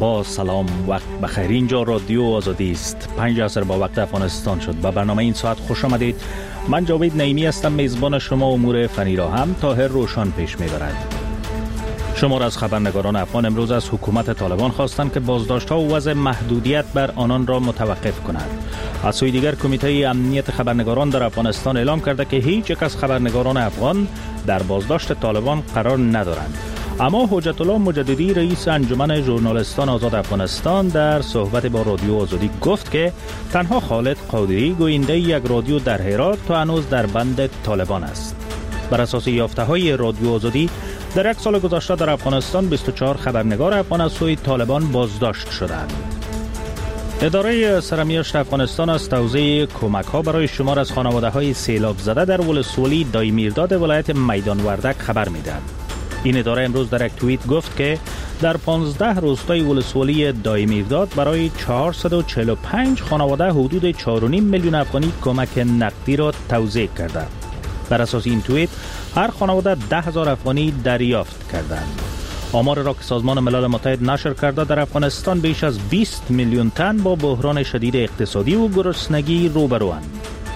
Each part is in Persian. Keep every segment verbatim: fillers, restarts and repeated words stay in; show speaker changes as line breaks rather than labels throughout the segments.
با سلام، وقت بخیر. اینجا رادیو آزادی است. پنج عصر با وقت افغانستان شد. به برنامه این ساعت خوش آمدید. من جاوید نعیمی هستم، میزبان شما. امور فنی را هم طاهر روشن پیش میبرد. شمار از خبرنگاران افغان امروز از حکومت طالبان خواستند که بازداشت‌ها و وضع محدودیت بر آنان را متوقف کنند. از سوی دیگر کمیته امنیت خبرنگاران در افغانستان اعلام کرده که هیچ یک از خبرنگاران افغان در بازداشت طالبان قرار ندارند. اما حجت الله مجددی رئیس انجمن ژورنالیستان آزاد افغانستان در صحبت با رادیو آزادی گفت که تنها خالد قادری گوینده یک رادیو در هرات تا هنوز در بند طالبان است. بر اساس یافته‌های رادیو آزادی در یک سال گذشته در افغانستان بیست و چهار خبرنگار افغان از سوی طالبان بازداشت شدند. اداره سرمیاشت افغانستان از توزیع کمک‌ها برای شمار از خانواده‌های سیلاب زده در ولسوالی دایمیرداد ولایت میدان وردک خبر می‌دهد. این اداره امروز در یک توییت گفت که در پانزده روستای ولسوالی دایمیرداد برای چهارصد و چهل و پنج خانواده حدود چهار و نیم میلیون افغانی کمک نقدی را توزیع کرده. بر اساس این توییت هر خانواده ده هزار افغانی دریافت کردند. آمار را که سازمان ملل متحد نشر کرده در افغانستان بیش از بیست میلیون تن با بحران شدید اقتصادی و گرسنگی روبروند.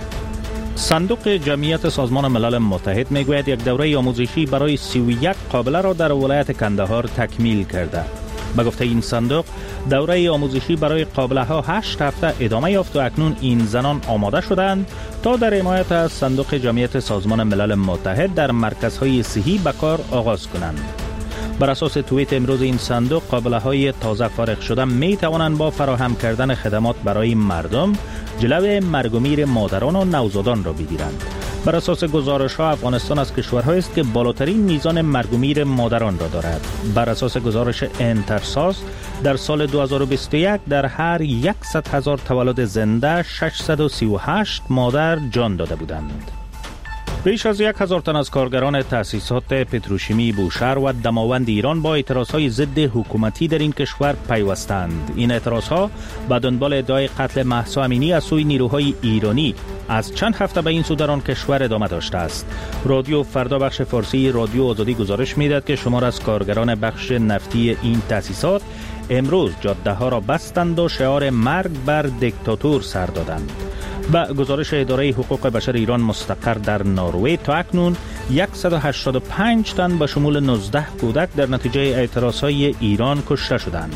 صندوق جمعیت سازمان ملل متحد میگوید یک دوره آموزشی برای سی و یک قابله را در ولایت کندهار تکمیل کرده. به گفته این صندوق، دوره آموزشی برای قابله ها هشت هفته ادامه یافت و اکنون این زنان آماده شدند تا در حمایت از صندوق جمعیت سازمان ملل متحد در مرکزهای صحی به کار آغاز کنند. بر اساس توییت امروز این صندوق، قابله های تازه فارغ شده می توانند با فراهم کردن خدمات برای مردم جلوی مرگ و میر مادران و نوزادان را بگیرند. بر اساس گزارش ها افغانستان از کشورهایی است که بالاترین میزان مرگ و میر مادران را دارد. بر اساس گزارش انترساس در سال دو هزار و بیست و یک در هر صد هزار تولد زنده ششصد و سی و هشت مادر جان داده بودند. بیش از یک هزار تن از کارگران تأسیسات پتروشیمی بوشهر و دماوند ایران با اعتراضهای ضد حکومتی در این کشور پیوستند. این اعتراضها به دنبال ادعای قتل مهسا امینی از سوی نیروهای ایرانی از چند هفته به این سو در آن کشور ادامه داشته است. رادیو فردا بخش فارسی رادیو آزادی گزارش می‌دهد که شمار از کارگران بخش نفتی این تأسیسات امروز جاده ها را بستند و شعار مرگ بر دیکتاتور سر دادند. با گزارش اداره حقوق بشر ایران مستقر در نروژ تا اکنون صد و هشتاد و پنج تن به شمول نوزده کودک در نتیجه اعتراضهای ایران کشته شدند.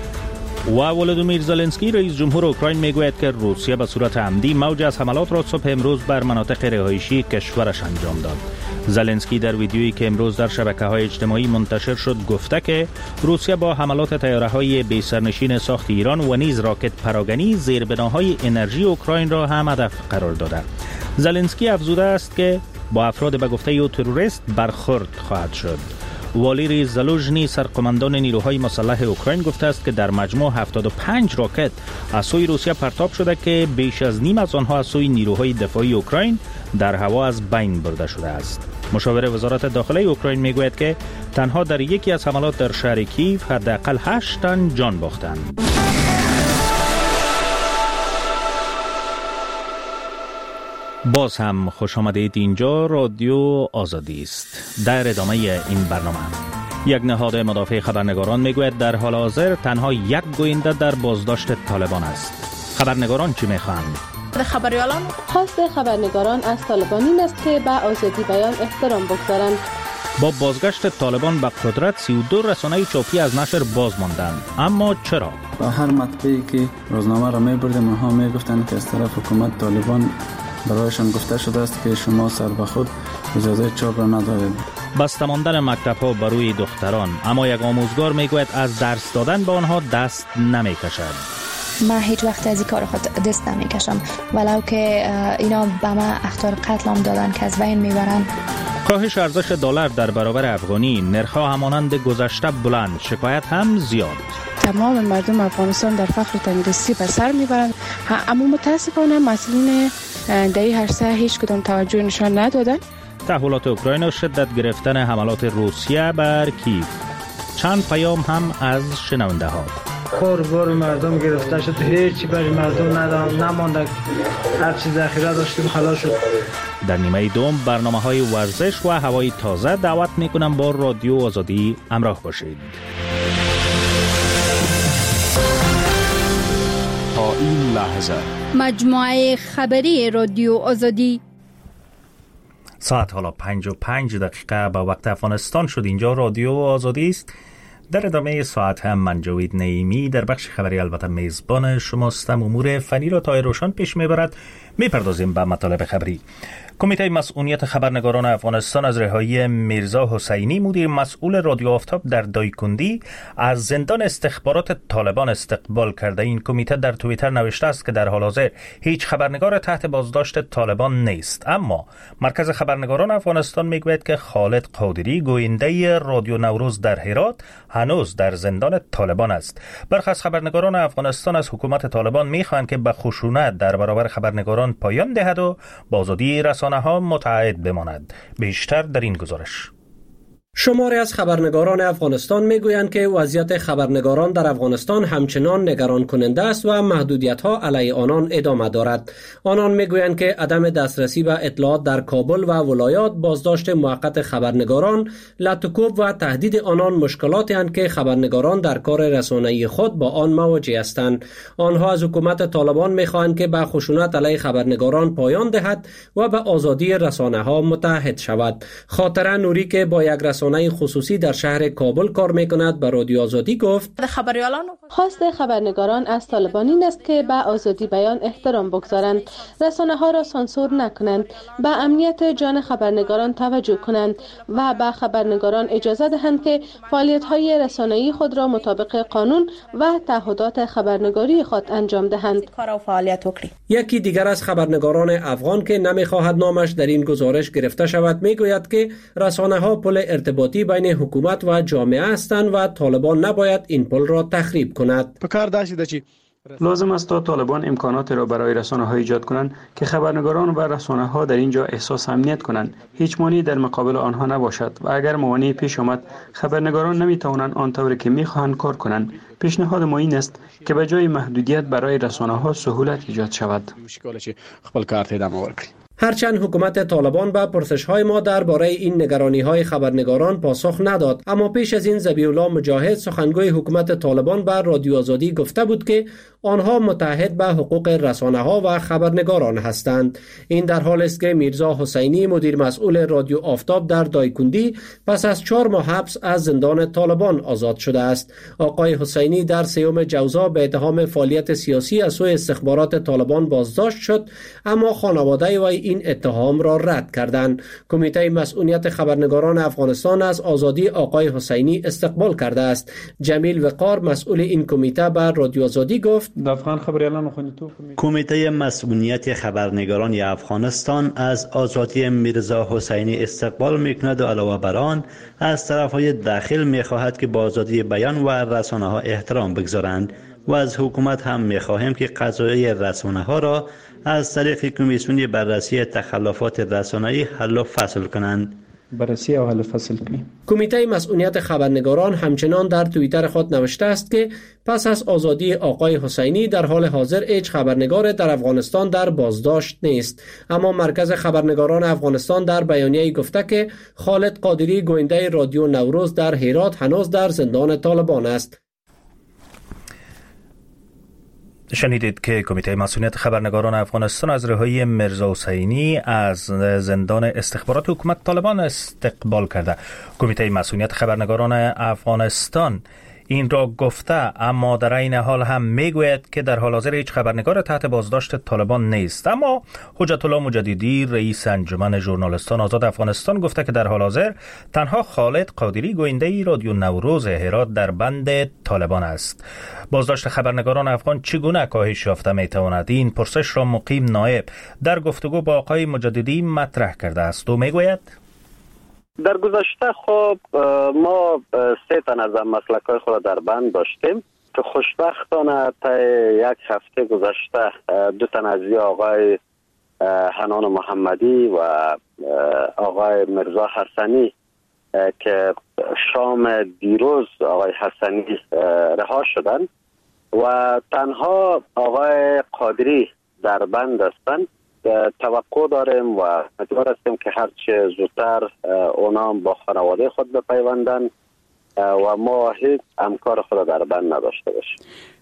و ولادیمیر زلنسکی رئیس جمهور اوکراین میگوید که روسیه به صورت عمدی موج از حملات را صبح امروز بر مناطق رهایشی کشورش انجام داد. زلنسکی در ویدیویی که امروز در شبکه‌های اجتماعی منتشر شد گفته که روسیه با حملات طیاره‌های بی سرنشین ساخت ایران و نیز راکت پراگنی زیربناهای انرژی اوکراین را هم هدف قرار داده. زلنسکی افزوده است که با افراد به گفته او تروریست برخورد خواهد شد. والری زالوژنی سرقماندان نیروهای مسلح اوکراین گفته است که در مجموع هفتاد و پنج راکت از سوی روسیه پرتاب شده که بیش از نیم از آنها از سوی نیروهای دفاعی اوکراین در هوا از بین برده شده است. مشاور وزارت داخلی اوکراین میگوید که تنها در یکی از حملات در شهر کیف حداقل هشت تن جان باختند. باز هم خوش آمدید. اینجا رادیو آزادی است. در ادامه این برنامه یک نهاد مدافع خبرنگاران میگوید در حال حاضر تنها یک گوینده در بازداشت طالبان است. خبرنگاران چی میخواهند؟
خبریالان خواست خبرنگاران از طالبان این است که به آزادی بیان احترام بگذارند.
با بازگشت طالبان به قدرت سی و دو رسانه چاپی از نشر باز ماندند. اما چرا؟
با هر مطبعی که روزنامه را میبردیم اونها میگفتند که از طرف حکومت طالبان برایشان گفته شده است که شما سر به خود اجازه چاپ را ندارید.
بسته ماندن مکتب‌ها بروی دختران، اما یک آموزگار میگوید از درس دادن به آنها دست نمیکشد.
من هیچ وقت از این کار خود دست نمیکشم، ولو که اینا به من اخطار قتلم دادن که از بین میبرن.
کاهش ارزش دلار در برابر افغانی، نرخ‌ها همانند گذشته بلند، شکایت هم زیاد.
تمام مردم افغانستان در فقر و تندرستی به سر میبرند، اما متاسفانه مسئولین در این عرصه هیچ کدام توجه نشان ندادند.
تحولات اوکراین و شدت گرفتن حملات روسیه بر کیف. چند پیام هم از شنونده ها.
کاربار مردم گرفته شد، هیچی برای مردم ندارم نمانده، هر چیز ذخیره داشتیم خلاص شد.
در نیمه دوم برنامه های ورزش و هوای تازه دعوت میکنم با رادیو آزادی همراه باشید.
این لحظه
مجموعه خبری رادیو آزادی.
ساعت حالا پنج و پنج دقیقه به وقت افغانستان شد. اینجا رادیو آزادی است. در ادامه ساعت هم من جاوید نعیمی در بخش خبری البته میزبان شماستم. امور فنی را تا روشن پیش میبرد. میپردازیم به مطالب خبری. کمیته مسئولیت خبرنگاران افغانستان از رهایی میرزا حسینی، مدیر مسئول رادیو آفتاب در دایکندی، از زندان استخبارات طالبان استقبال کرده. این کمیته در توییتر نوشته است که در حال حاضر هیچ خبرنگار تحت بازداشت طالبان نیست، اما مرکز خبرنگاران افغانستان میگوید که خالد قادری، گوینده رادیو نوروز در هرات، هنوز در زندان طالبان است. برخی از خبرنگاران افغانستان از حکومت طالبان میخواهند که به خشونت در برابر خبرنگاران پایان دهد و با آزادی رسانه ها متعهد بماند. بیشتر در این گزارش.
شماری از خبرنگاران افغانستان میگویند که وضعیت خبرنگاران در افغانستان همچنان نگران کننده است و محدودیت‌ها علیه آنان ادامه دارد. آنان میگویند که عدم دسترسی به اطلاعات در کابل و ولایات، بازداشت موقت خبرنگاران، لطوکوب و تهدید آنان مشکلاتی اند که خبرنگاران در کار رسانه‌ای خود با آن مواجه هستند. آنها از حکومت طالبان می‌خواهند که به خشونت علیه خبرنگاران پایان دهد و به آزادی رسانه‌ها متعهد شود. خاطره نوری که با یک رسانه خصوصی در شهر کابل کار میکند به رادیو آزادی گفت:
خواست خبرنگاران از طالبان این است که به آزادی بیان احترام بگذارند، رسانه ها را سانسور نکنند، به امنیت جان خبرنگاران توجه کنند و به خبرنگاران اجازه دهند که فعالیت های رسانه‌ای خود را مطابق قانون و تعهدات خبرنگاری خود انجام دهند.
یکی دیگر از خبرنگاران افغان که نمیخواهد نامش در این گزارش گرفته شود میگوید که رسانه ها پل ارتباطی بین حکومت و جامعه هستند و طالبان نباید این پل را تخریب کند.
لازم است تا طالبان امکانات را برای رسانه ها ایجاد کنند که خبرنگاران و رسانه ها در اینجا احساس امنیت کنند. هیچ مانعی در مقابل آنها نباشد و اگر موانعی پیش آمد خبرنگاران نمی توانند آنطوری که می خواهند کار کنند. پیشنهاد ما این است که به جای محدودیت برای رسانه ها سهولت ایجاد شود.
هرچند حکومت طالبان به پرسش‌های ما درباره این نگرانی‌های خبرنگاران پاسخ نداد، اما پیش از این ذبیح الله مجاهد، سخنگوی حکومت طالبان، به رادیو آزادی گفته بود که آنها متعهد به حقوق رسانه‌ها و خبرنگاران هستند. این در حالی است که میرزا حسینی، مدیر مسئول رادیو آفتاب در دایکندی، پس از چهار ماه حبس از زندان طالبان آزاد شده است. آقای حسینی در سیوم جوزا به اتهام فعالیت سیاسی از سوی استخبارات طالبان بازداشت شد، اما خانواده وی این اتهام را رد کردند. کمیته مسئولیت خبرنگاران افغانستان از آزادی آقای حسینی استقبال کرده است. جمیل وقار، مسئول این کمیته، به رادیو آزادی گفت:
کمیته مسئولیت خبرنگاران افغانستان از آزادی میرزا حسینی استقبال میکند و علاوه بر آن از طرفهای داخل میخواهد که با آزادی بیان و رسانه ها احترام بگذارند و از حکومت هم میخواهیم که قضایای رسانه ها را از طریق کمیسیون بررسی تخلفات رسانه‌ای حل و فصل کنند.
بررسی و حل و فصل کنیم.
کمیته مسئولیت خبرنگاران همچنان در توییتر خود نوشته است که پس از آزادی آقای حسینی در حال حاضر هیچ خبرنگار در افغانستان در بازداشت نیست، اما مرکز خبرنگاران افغانستان در بیانیه‌ای گفته که خالد قادری، گوینده رادیو نوروز در هرات، هنوز در زندان طالبان است.
شنیدید که کمیته مسئولیت خبرنگاران افغانستان از رهایی میرزا حسینی از زندان استخبارات حکومت طالبان استقبال کرده. کمیته مسئولیت خبرنگاران افغانستان این را گفته، اما در این حال هم میگوید که در حال حاضر هیچ خبرنگار تحت بازداشت طالبان نیست. اما حجت الله مجددی، رئیس انجمن ژورنالیستان آزاد افغانستان، گفته که در حال حاضر تنها خالد قادری، گوینده رادیو نوروز هرات، در بند طالبان است. بازداشت خبرنگاران افغان چگونه کاهش یافته میتواند؟ این پرسش را مقیم نایب در گفتگو با آقای مجددی مطرح کرده است و میگوید:
در گذشته خب ما سه تن از مسلک‌های خود در بند داشتیم که خوشبختانه تا یک هفته گذشته دو تن از آقای حنان محمدی و آقای مرزا حسنی که شام دیروز آقای حسنی رها شدند و تنها آقای قادری در بند هستند. توقع داریم و امیدوار هستیم که هرچه زودتر اونا با خانواده خود بپیوندن و ما هیچ امکار خود در بند نداشته باشیم.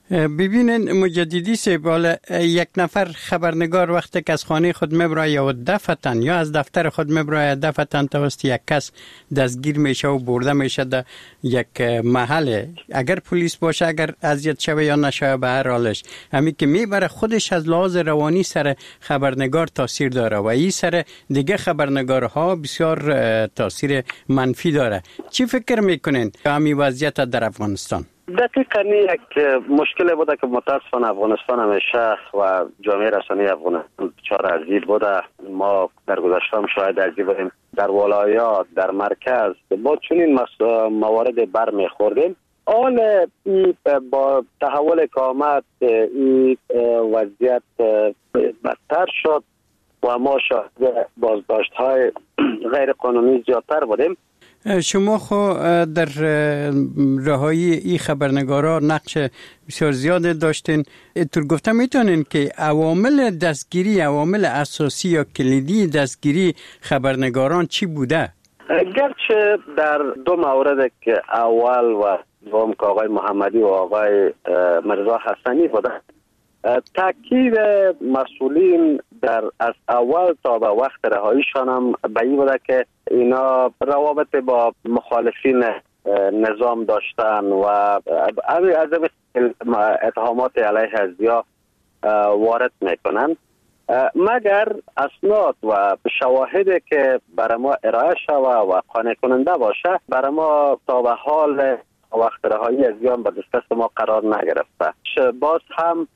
ببینین مجددی سیبال یک نفر خبرنگار وقتی که از خانه خود میبره یا دفتن یا از دفتر خود میبره دفتن توسط یک کس دستگیر میشه و برده میشه در یک محل، اگر پلیس باشه اگر اذیت شوه یا نشه به هر حالش همی که میبره خودش از لحاظ روانی سر خبرنگار تاثیر داره و این سر دیگه خبرنگارها بسیار تاثیر منفی داره. چی فکر میکنین همین وضعیت در افغانستان؟
دقیقاً یک مشکل بوده که متاسفانه افغانستان همیشه و جامعه رسانه افغانستان دچار از این بوده. ما در گذشته هم شاید از این بودیم، در ولایات در مرکز با چنین موارد بر میخوردیم. آن با تحول که آمد این وضعیت بدتر شد و ما شاهد بازداشت های غیر قانونی زیادتر بودیم.
شما خو در رهایی این خبرنگارا نقش بسیار زیاد داشتین. تو گفته میتونین که عوامل دستگیری، عوامل اساسی یا کلیدی دستگیری خبرنگاران چی بوده؟
گرچه در دو مورد که اول و دوم که آقای محمدی و آقای مرزا حسنی بوده، تاکید مسئولین در از اول تا به وقت رهاییشان هم به این بوده که اینا روابط با مخالفین نظام داشتن و از اتهامات علیه ازیا وارد میکنن، مگر اسناد و شواهدی که برای ما ارائه شوه و قانع کننده باشه برای ما تا به حال وقت رهایی ازیا به دست ما قرار نگرفته. باز هم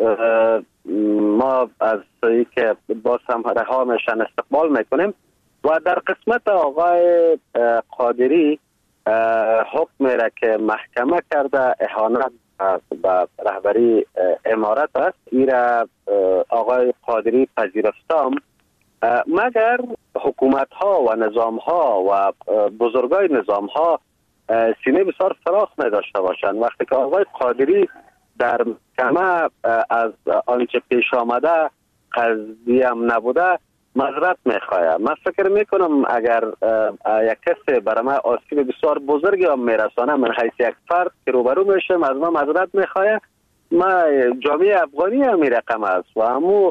ما از این که باز هم رها میشن استقبال میکنیم و در قسمت آقای قادری حکم میره که محکمه کرده اهانت به رهبری امارت است، ایره آقای قادری پذیرفتم، مگر حکومت ها و نظام ها و بزرگای نظام ها سینه بسیار فراخ می داشته باشند. وقتی که آقای قادری در محکمه از آنچه پیش آمده قضیه هم نبوده معذرت میخواه، من فکر میکنم اگر یک کسی برای من آسیب بسیار بزرگی هم میرسانه، من حیث یک فرد که روبرو میشم از من معذرت میخواه، ما جامعه افغانی هم این رقم است و همو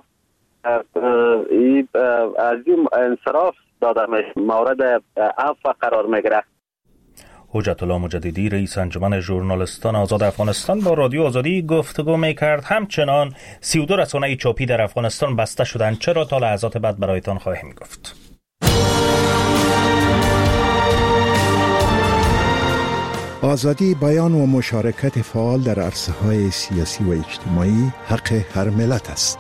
از این انصراف داده مورد عفو قرار میگیره.
حجت الله مجددی رئیس انجمن ژورنالیستان آزاد افغانستان با رادیو آزادی گفتگو میکرد. همچنان سی و دو رسانه چاپی در افغانستان بسته شدند. چرا تا لحظات بعد برایتان خواهیم گفت.
آزادی بیان و مشارکت فعال در عرصه‌های سیاسی و اجتماعی حق هر ملت است.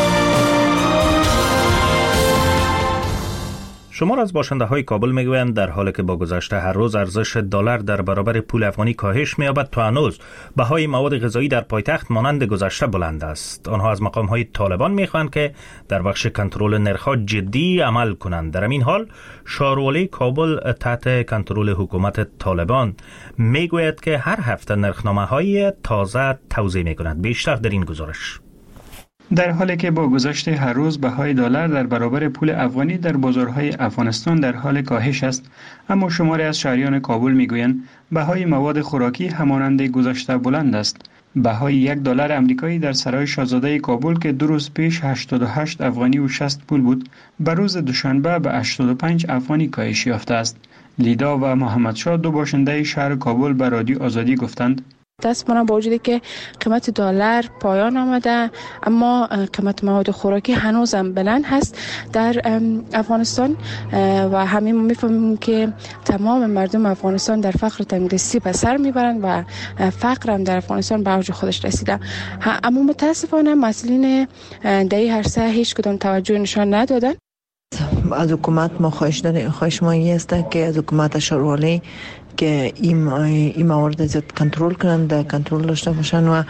شمار از باشنده های کابل میگویند در حالی که با گذشته هر روز ارزش دلار در برابر پول افغانی کاهش می‌یابد، تا هنوز بهای مواد غذایی در پایتخت مانند گذشته بلند است. آنها از مقام های طالبان میخواهند که در بخش کنترل نرخ‌ها جدی عمل کنند. در این حال شاروالی کابل تحت کنترل حکومت طالبان میگوید که هر هفته نرخنامه‌های تازه توزیع می‌کند. بیشتر در این گزارش.
در حالی که با گذشت هر روز بهای دلار در برابر پول افغانی در بازارهای افغانستان در حال کاهش است، اما شماری از شهریان کابل میگویند بهای مواد خوراکی همانند گذشته بلند است. بهای یک دلار آمریکایی در سرای شاهزاده کابل که دو روز پیش هشتاد و هشت افغانی و شصت پول بود، به روز دوشنبه به هشتاد و پنج افغانی کاهش یافته است. لیدا و محمد شاه دو باشنده شهر کابل به رادیو آزادی گفتند
دستمون با وجودی که قیمت دلار پایان آمده، اما قیمت مواد خوراکی هنوزم بلند هست در افغانستان و همین ما میفهمیم که تمام مردم افغانستان در فقر تندرستی به سر میبرند و فقر هم در افغانستان به اوج خودش رسیده. اما متاسفانه مسئولین در این عرصه هیچ کدام توجه نشان ندادن.
از حکومت ما خواهش داریم، خواهش ما این است که از حکومت شاروالی که این این موارد زیاد کنترل کنند، کنترل داشته باشند و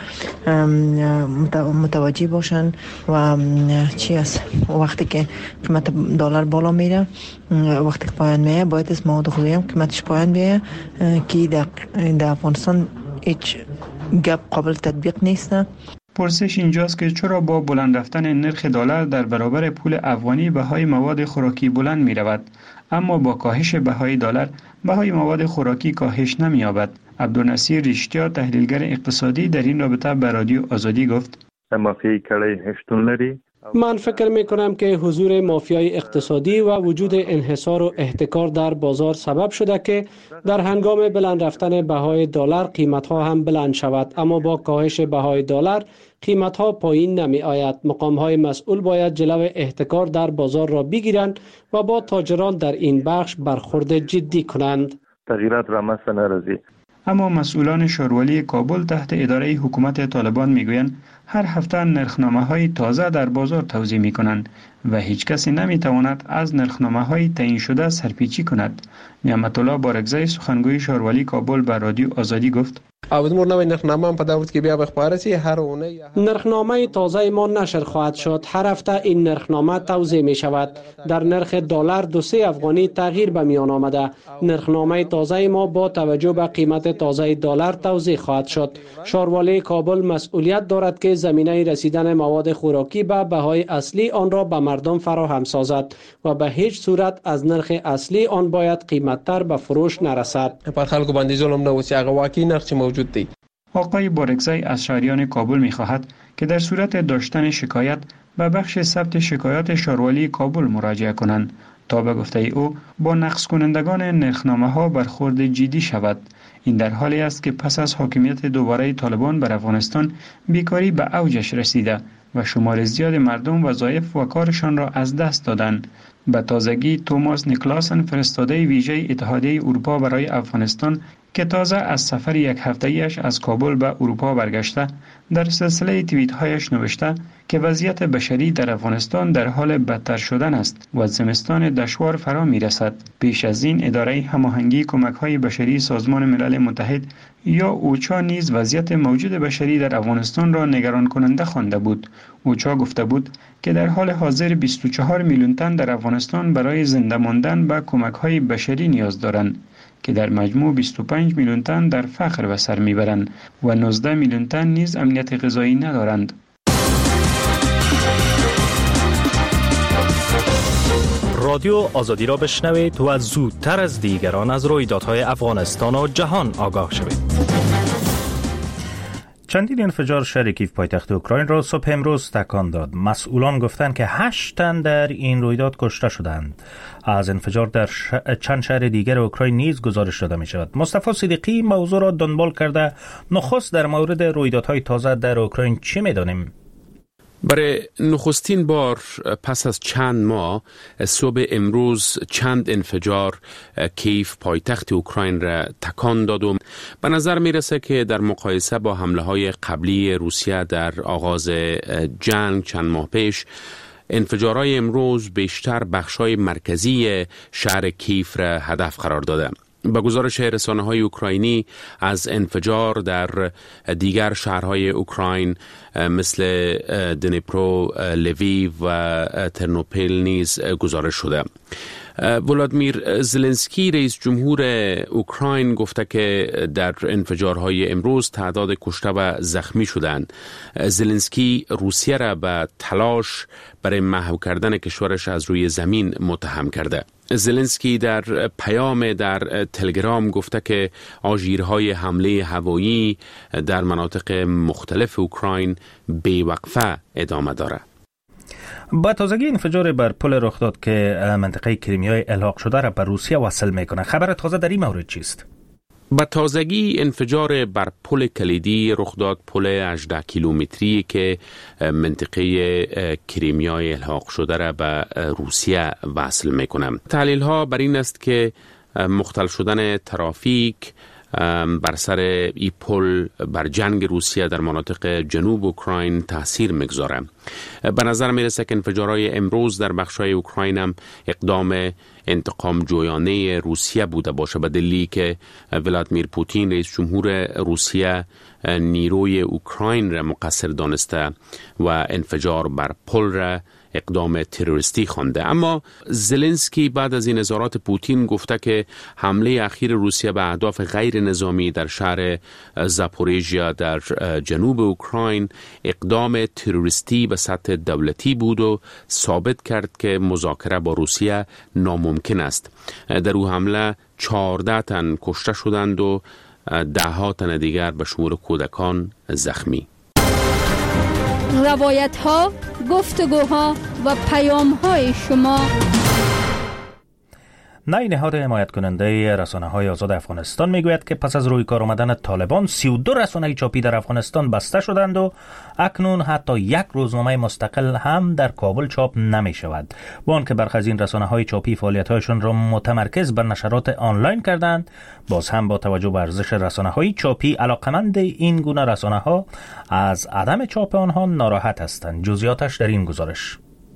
متوجه باشند و چی است وقتی که قیمت دلار بالا میره، وقتی که پایان میه باید از مواد خوراکی هم قیمتش پایان بیه که در در افغانستان هیچ گپ قابل تطبیق نیست.
پرسش اینجاست که چرا با بلند رفتن نرخ دلار در برابر پول افغانی بهای مواد خوراکی بلند می رود، اما با کاهش بهای دلار بهای مواد خوراکی کاهش نمی یابد. عبدالنصیر ریشتیا تحلیلگر اقتصادی در این رابطه به رادیو آزادی گفت:
مافیای کلای هشتون لري.
من فکر می کنم که حضور مافیای اقتصادی و وجود انحصار و احتکار در بازار سبب شده که در هنگام بلند رفتن بهای دلار قیمت ها هم بلند شود، اما با کاهش بهای دلار قیمت ها پایین نمی آید. مقام های مسئول باید جلو احتکار در بازار را بگیرند و با تاجران در این بخش برخورد جدی کنند.
تغییرات را مثلا نرازی.
اما مسئولان شاروالی کابل تحت اداره حکومت طالبان میگویند هر هفته نرخنامه‌های تازه در بازار توزیع می‌کنند و هیچ کسی نمی‌تواند از نرخنامه‌های تعیین شده سرپیچی کند. نعمت الله بارکزی سخنگوی شاروالی کابل به رادیو آزادی گفت:
نرخنامه تازه ما نشر خواهد شد. هر هفته این نرخنامه توزیع می شود. در نرخ دلار دو سه افغانی تغییر به میان آمده. نرخنامه تازه ما با توجه به قیمت تازه دلار توزیع خواهد شد. شاروالی کابل مسئولیت دارد که زمینه رسیدن مواد خوراکی به بهای اصلی آن را به مردم فراهم سازد و به هیچ صورت از نرخ اصلی آن باید قیمتتر به فروش نرسد.
پر خلکو باندې ظلم نه وسی هغه واقعي نرخ چې موجود دی.
آقای بارکزی از شهریان کابل می‌خواهد که در صورت داشتن شکایت به بخش ثبت شکایات شاروالی کابل مراجعه کنند تا به گفته او با نقض کنندگان نرخنامه‌ها برخورد جدی شود. این در حالی است که پس از حاکمیت دوباره طالبان بر افغانستان بیکاری به اوجش رسیده و شمار زیاد مردم وظایف و کارشان را از دست دادند. به تازگی توماس نیکلاسن فرستاده ویژه اتحادیه اروپا برای افغانستان که تازه از سفر یک هفته‌ایش از کابل به اروپا برگشته در سلسله توییت‌هایش نوشته که وضعیت بشری در افغانستان در حال بدتر شدن است و زمستان دشوار فرا می‌رسد. پیش از این اداره هماهنگی کمک‌های بشری سازمان ملل متحد یا اوچا نیز وضعیت موجود بشری در افغانستان را نگران کننده خوانده بود. اوچا گفته بود که در حال حاضر بیست و چهار میلیون تن در افغانستان برای زنده ماندن به کمک‌های بشری نیاز دارند که در مجموع بیست و پنج میلیون تن در فقر به سر میبرند و نوزده میلیون تن نیز امنیت غذایی ندارند.
رادیو آزادی را بشنوید و زودتر از دیگران از رویدادهای افغانستان و جهان آگاه شوید. چندین انفجار شهر کیف پایتخت اوکراین را صبح امروز تکان داد. مسئولان گفتند که هشت تن در این رویداد کشته شدند. از انفجار در ش... چند شهر دیگر اوکراین نیز گزارش داده می شود. مصطفی صدیقی موضوع را دنبال کرده. نخست در مورد رویدادهای تازه در اوکراین چه می دانیم؟
برای نخستین بار پس از چند ماه صبح امروز چند انفجار کیف پایتخت اوکراین را تکان داد و به نظر می رسه که در مقایسه با حمله های قبلی روسیه در آغاز جنگ چند ماه پیش انفجارهای امروز بیشتر بخشای مرکزی شهر کیف را هدف قرار داده. با گزارش رسانه‌های اوکراینی از انفجار در دیگر شهرهای اوکراین مثل دنیپرو، لویو و ترنوپیل نیز گزارش شده. ولادیمیر زلنسکی رئیس جمهور اوکراین گفته که در انفجارهای امروز تعداد کشته و زخمی شدند. زلنسکی روسیه را به تلاش برای محو کردن کشورش از روی زمین متهم کرده. زلنسکی در پیام در تلگرام گفته که آژیرهای حمله هوایی در مناطق مختلف اوکراین بی‌وقفه ادامه دارد.
با تازگی انفجار بر پل رخ داد که منطقه کریمیای الحاق شده را به روسیه وصل میکنه. خبر تازه در این مورد چیست؟
با تازگی انفجار بر پل کلیدی رخ داد، پل هجده کیلومتری که منطقه کریمیای الحاق شده را به روسیه وصل میکنه. تحلیل ها بر این است که مختل شدن ترافیک بر سر ای پل بر جنگ روسیه در مناطق جنوب اوکراین تاثیر میگذاره. به نظر میرسه که انفجارهای امروز در بخشای اوکراین هم اقدام انتقام جویانه روسیه بوده باشه، به دلیلی که ولادیمیر پوتین رئیس جمهور روسیه نیروی اوکراین را مقصر دانسته و انفجار بر پل را اقدام تروریستی خوانده. اما زلنسکی بعد از این اظهارات پوتین گفته که حمله اخیر روسیه به اهداف غیر نظامی در شهر زاپوریژیا در جنوب اوکراین اقدام تروریستی به سطح دولتی بود و ثابت کرد که مذاکره با روسیه ناممکن است. در او حمله چهارده تن کشته شدند و ده ها تن دیگر به شمول کودکان زخمی.
روایت ها، گفتگوها و پیام های شما.
نای نهاد حمایت کننده رسانه های آزاد افغانستان میگوید که پس از روی کار آمدن طالبان سی و دو رسانه چاپی در افغانستان بسته شدند و اکنون حتی یک روزنامه مستقل هم در کابل چاپ نمی شود. با آنکه برخی از این رسانه های چاپی فعالیت هایشان را متمرکز بر نشرات آنلاین کردند، باز هم با توجه به ارزش رسانه های چاپی علاقمند این گونه رسانه ها از عدم چاپ آنها ناراحت هستند. جزئیاتش در این گزارش.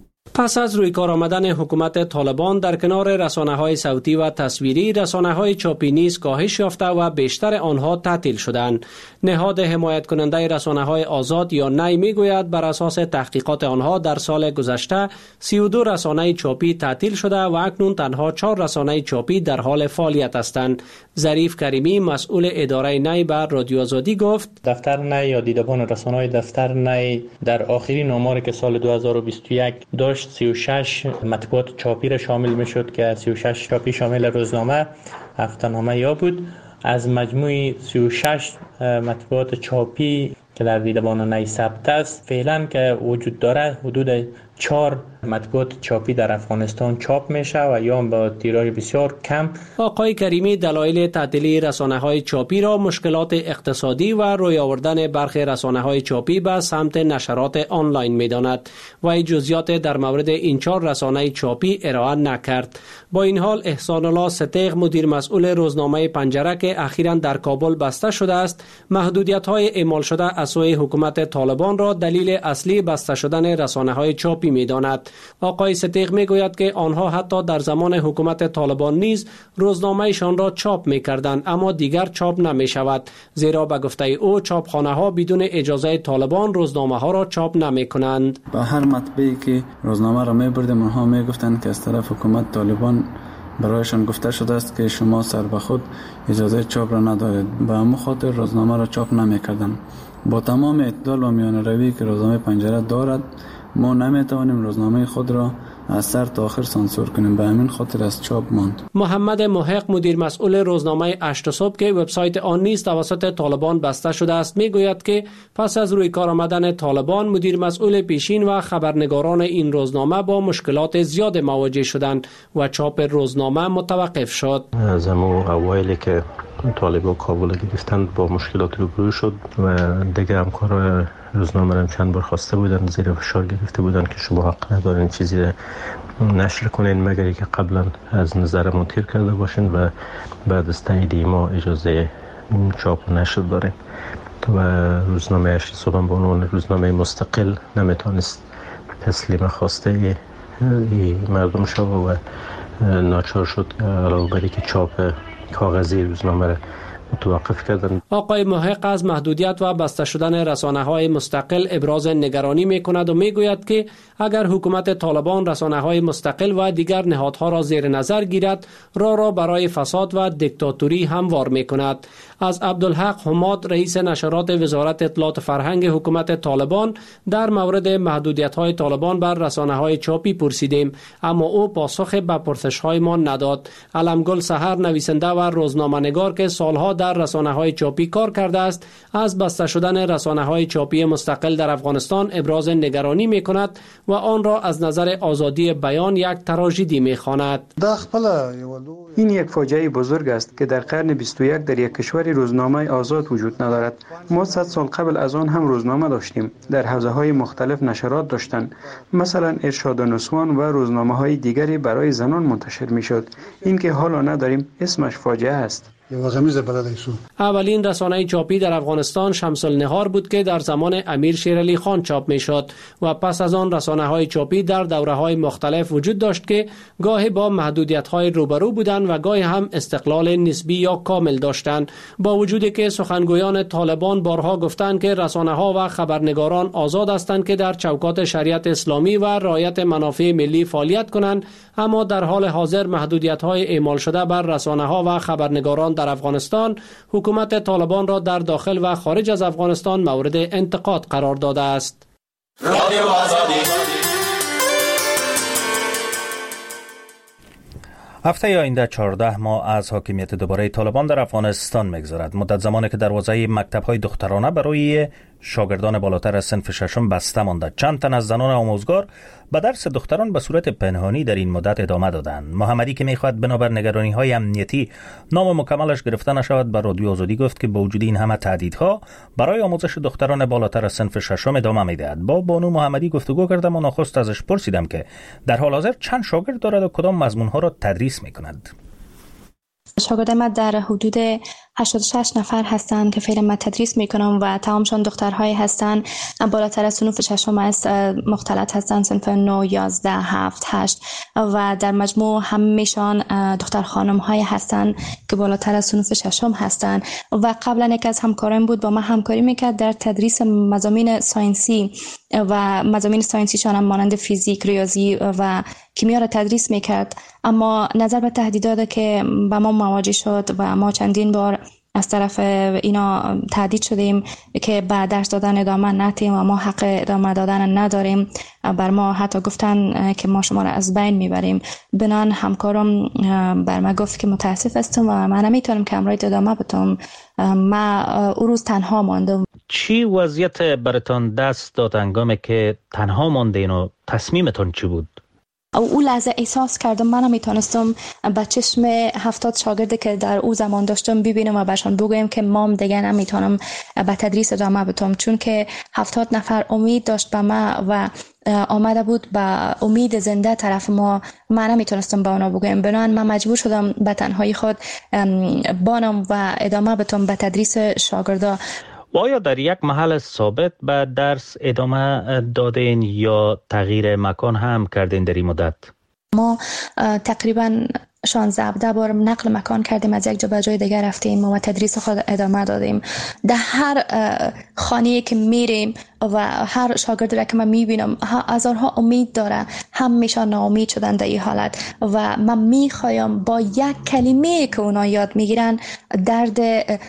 پس از روی کار آمدن حکومت طالبان در کنار رسانه‌های صوتی و تصویری، رسانه‌های چاپی نیز کاهش یافته و بیشتر آنها تعطیل شدند. نهاد حمایت کننده رسانه‌های آزاد یا نی میگوید بر اساس تحقیقات آنها در سال گذشته سی و دو رسانه چاپی تعطیل شده و اکنون تنها چهار رسانه چاپی در حال فعالیت هستند. ظریف کریمی مسئول اداره نی بر رادیو آزادی گفت:
دفتر نی یا دیدبان رسانه‌های دفتر نی در آخرین آماری که سال دو هزار و بیست و یک داشت سی و شش مطبوعات چاپی را شامل می شد که سی و شش چاپی شامل روزنامه، هفته‌نامه یا بود. از مجموع سی و شش مطبوعات چاپی که در دیدبان نی ثبت است، فعلا که وجود داره حدود چهار مطبوعات چاپی در افغانستان چاپ میشه و یا با تیراژ بسیار کم.
آقای کریمی دلایل تعطیلی رسانه‌های چاپی را مشکلات اقتصادی و روی آوردن برخی رسانه‌های چاپی به سمت نشرات آنلاین می‌داند و جزئیات در مورد این چهار رسانه چاپی ارائه نکرد. با این حال احسان الله ستیغ مدیر مسئول روزنامه پنجره که اخیراً در کابل بسته شده است، محدودیت‌های اعمال شده از سوی حکومت طالبان را دلیل اصلی بسته شدن رسانه‌های چاپی می‌داند. آقای ستیغ میگوید که آنها حتی در زمان حکومت طالبان نیز روزنامه‌شان را چاپ می‌کردند، اما دیگر چاپ نمی‌شود، زیرا به گفته او چاپخانه‌ها بدون اجازه طالبان روزنامه‌ها را چاپ نمی‌کنند.
با هر مطبعی که روزنامه را می‌بردیم آنها می‌گفتند که از طرف حکومت طالبان برایشان گفته شده است که شما سر به خود اجازه چاپ را ندارید، به همین خاطر روزنامه را چاپ نمی‌کردند. با تمام اعتدال و میانه‌روی که روزنامه پنجره دارد، ما نمیتوانیم روزنامه خود را از سر تا آخر سانسور کنیم، به همین خاطر از چاپ ماند.
محمد محق مدیر مسئول روزنامه هشت صبح که وبسایت آن نیز توسط طالبان بسته شده است میگوید که پس از روی کار آمدن طالبان مدیر مسئول پیشین و خبرنگاران این روزنامه با مشکلات زیاد مواجه شدند و چاپ روزنامه متوقف شد.
از همون اوایلی که طالبان کابل گرفتند با مشکلات روبرو شد و دیگه همکار روزنامه را چند بار خواسته بودن، زیر فشار گرفته بودن که شما حق ندارین چیزی را نشر کنین مگر که قبلا از نظرمون تیر کرده باشین و بعد از تایید ما اجازه چاپ و نشر دارین. و روزنامه هشت صبح به عنوان روزنامه مستقل نمیتونست تسلیم خواسته مردم شد و ناچار شد علاوه بر که چاپ کاغذی روزنامه را متوقف کردن.
آقای محق از محدودیت و بسته شدن رسانه‌های مستقل ابراز نگرانی می‌کند و می‌گوید که اگر حکومت طالبان رسانه‌های مستقل و دیگر نهادها را زیر نظر گیرد، راه را برای فساد و دیکتاتوری هموار می‌کند. از عبدالحق حماد رئیس نشرات وزارت اطلاعات فرهنگ حکومت طالبان در مورد محدودیت‌های طالبان بر رسانه‌های چاپی پرسیدیم، اما او پاسخ به پرسش‌هایمان نداد. علمگل سحر نویسنده و روزنامه‌نگار که سالها در رسانه‌های چاپی کار کرده است، از بسته شدن رسانه‌های چاپی مستقل در افغانستان ابراز نگرانی می‌کند و آن را از نظر آزادی بیان یک تراژدی می‌خواند.
این یک فاجعه بزرگ است که در قرن بیست و یک در یک کشور روزنامه آزاد وجود ندارد. ما صد سال قبل از آن هم روزنامه داشتیم، در حوزه‌های مختلف نشرات داشتند، مثلا ارشاد و نسوان و روزنامه‌های دیگری برای زنان منتشر می‌شد. این که حالا نداریم اسمش فاجعه است.
اولین رسانه چاپی در افغانستان شمس النهار بود که در زمان امیر شیر علی خان چاپ می شد و پس از آن رسانه های چاپی در دوره های مختلف وجود داشت که گاهی با محدودیت های روبرو بودند و گاهی هم استقلال نسبی یا کامل داشتند. با وجودی که سخنگویان طالبان بارها گفتند که رسانه ها و خبرنگاران آزاد هستند که در چوکات شریعت اسلامی و رعایت منافع ملی فعالیت کنند، اما در حال حاضر محدودیت های اعمال شده بر رسانه ها و خبرنگاران در افغانستان حکومت طالبان را در داخل و خارج از افغانستان مورد انتقاد قرار داده است.
هفته آینده چهارده ماه از حاکمیت دوباره طالبان در افغانستان میگذرد. مدت زمانی که دروازه مکتب‌های دخترانه برای شاگردان بالاتر از صنف ششم بسته مانده. چند تن از زنان آموزگار به درس دختران به صورت پنهانی در این مدت ادامه دادند. محمدی که میخواهد بنابر نگرانی‌های امنیتی نام مکملش گرفته نشود به رادیو آزادی گفت که با وجود این همه تهدیدها برای آموزش دختران بالاتر از صنف ششم ادامه میدهد. با بانو محمدی گفتگو کردم و نخست ازش پرسیدم که در حال حاضر چند شاگرد دارد و کدام مضمون‌ها را تدریس می‌کند.
شاگرد من در حدود هشتاد و شش نفر هستند که فعلا من تدریس میکنم و تمامشان دخترهایی هستند بالاتر از صنف ششم است، مختلط هستند، صنف نه، یازده، هفت، هشت و در مجموع همیشان دختر خانم های هستند که بالاتر از صنف ششم هستند و قبلا یک از همکارم بود با من همکاری میکرد در تدریس مضامین ساینسی و مضامین ساینسیشان هم مانند فیزیک، ریاضی و کیمیا را تدریس میکرد، اما نظر به تهدیداتی که به ما مواجه شد و ما چندین بار از طرف اینا تهدید شدیم که به درس دادن ادامه ندیم و ما حق ادامه دادن نداریم. بر ما حتی گفتن که ما شما را از بین میبریم. بنان همکارم بر ما گفت که متاسف هستم و من نمیتونم که امروز ادامه بدم. ما او روز تنها ماندم.
چی وضعیت براتون دست داد هنگامی که تنها ماندین و تصمیمتون چی بود؟
او لحظه احساس کردم من میتونستم با چشم هفتاد شاگردی که در او زمان داشتم ببینم و برشان بگویم که مام دیگه نمیتونم با تدریس ادامه بدم، چون که هفتاد نفر امید داشت به ما و آمده بود با امید زنده طرف ما. من نمیتونستم با اونا بگویم، بنابراین من مجبور شدم به تنهایی خود بانم و ادامه بدم به تدریس شاگردا.
و آیا در یک محل ثابت به درس ادامه دادین یا تغییر مکان هم کردین در این مدت؟
ما تقریبا شانزده بار نقل مکان کردیم، از یک جا به جای دیگر رفتیم و تدریس خود ادامه دادیم. در هر خانه‌ای که میریم و هر شاگرد را که من میبینم هزارها امید داره، همیشه ناامید شدن در این حالت و من میخوایم با یک کلمه که اونا یاد میگیرن درد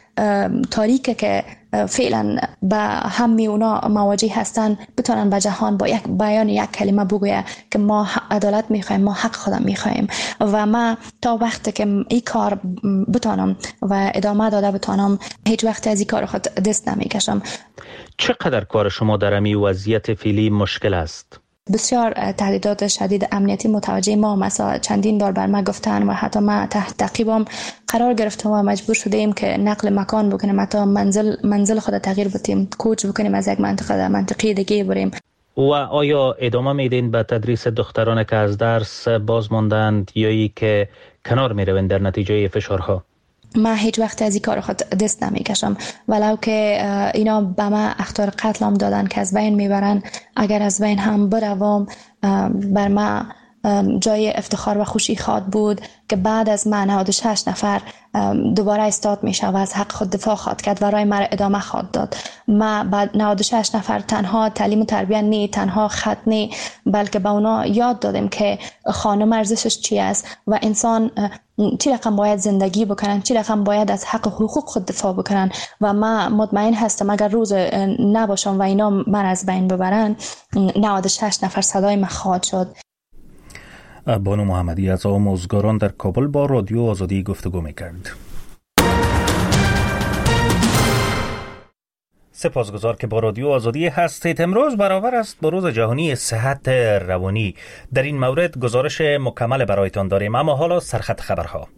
تاریکی که فعلا به همه اونا مواجه هستن بتونن به جهان با یک بیان یک کلمه بگویه که ما عدالت میخوایم، ما حق خودم میخوایم و ما تا وقتی که این کار بتونم و ادامه داده بتونم هیچ وقت از این کار خود دست نمیکشم.
چقدر کار شما در این وضعیت فعلی مشکل است؟
بسیار تهدیدات شدید امنیتی متوجه ما مثلا چندین بار بر ما گفتن و حتی ما تحت تعقیبم قرار گرفتم و مجبور شدیم که نقل مکان بکنیم، حتی منزل منزل خود تغییر بدیم، کوچ بکنیم، از یک منطقه در منطقه دیگه بریم.
و آیا ادامه میدین به تدریس دختران که از درس باز ماندند یا ای که کنار میروین در نتیجه فشارها؟
من هیچ وقت از این کار خود دست نمیکشم، ولو که اینا به من اخطار قتلم دادن که از بین میبرن. اگر از بین هم بروم بر من جای افتخار و خوشی خواد بود که بعد از من نود و شش نفر دوباره استاد میشه و از حق خود دفاع خواد کرد و رای مرا ادامه خواد داد. ما بعد نود و شش نفر تنها تعلیم و تربیت نی، تنها خط نی، بلکه به اونا یاد دادیم که خانم ارزشش چی است و انسان چی رقم باید زندگی بکنن، چی رقم باید از حق و حقوق خود دفاع بکنن و من مطمئن هستم اگر روز نباشم و اینا من از بین ببرن نود و شش نفر صدای من خواهد شد.
بانو محمدی از آموزگاران در کابل با رادیو آزادی گفتگو میکرد. سپاسگزار که با رادیو آزادی هستید. امروز برابر است با روز جهانی صحت روانی. در این مورد گزارش مکمل برایتان داریم، اما حالا سرخط خبرها.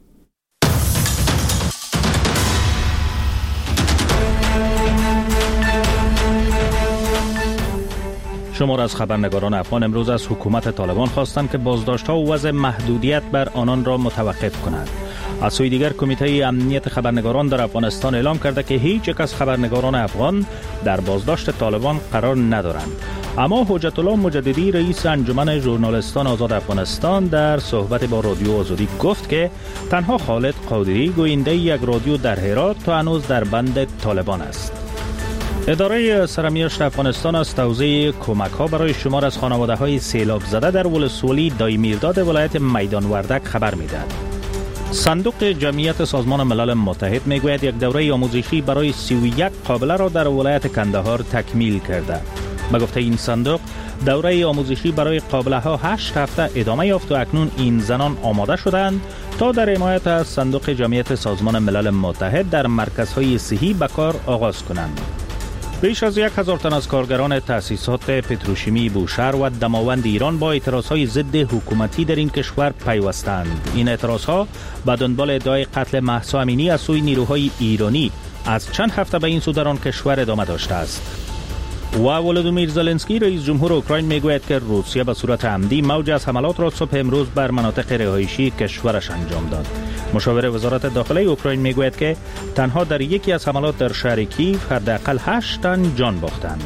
شمار از خبرنگاران افغان امروز از حکومت طالبان خواستند که بازداشت‌ها و وضع محدودیت بر آنان را متوقف کنند. از سوی دیگر کمیته امنیت خبرنگاران در افغانستان اعلام کرده که هیچ یک از خبرنگاران افغان در بازداشت طالبان قرار ندارند. اما حجت الله مجددی رئیس انجمن ژورنالیستان آزاد افغانستان در صحبت با رادیو آزادی گفت که تنها خالد قادری گوینده یک رادیو در هرات تا هنوز در بند طالبان است. اداره سرمیاشت افغانستان از توزیع کمک‌ها برای شمار از خانواده‌های سیلاب زده در ولسوالی دایمیرداد ولایت میدان وردک خبر می‌دهد. صندوق جمعیت سازمان ملل متحد میگوید یک دوره آموزشی برای سی و یک قابله را در ولایت کندهار تکمیل کرده. به گفته این صندوق دوره آموزشی برای قابله ها هشت هفته ادامه یافت و اکنون این زنان آماده شدند تا در حمایت از صندوق جمعیت سازمان ملل متحد در مرکزهای صحی به کار آغاز کنند. بیش از یک هزار تن از کارگران تأسیسات پتروشیمی بوشهر و دماوند ایران با اعتراضهای ضد حکومتی در این کشور پیوستند. این اعتراضها به دنبال ادعای قتل مهسا امینی از سوی نیروهای ایرانی از چند هفته به این سو در آن کشور ادامه داشته است. و ولودیمیر زلنسکی رئیس جمهور اوکراین میگوید که روسیه به صورت عمدی موج از حملات را صبح امروز بر مناطق رهایشی کشورش انجام داد. مشاور وزارت داخلی اوکراین میگوید که تنها در یکی از حملات در شهر کیف حداقل هشت تن جان باختند.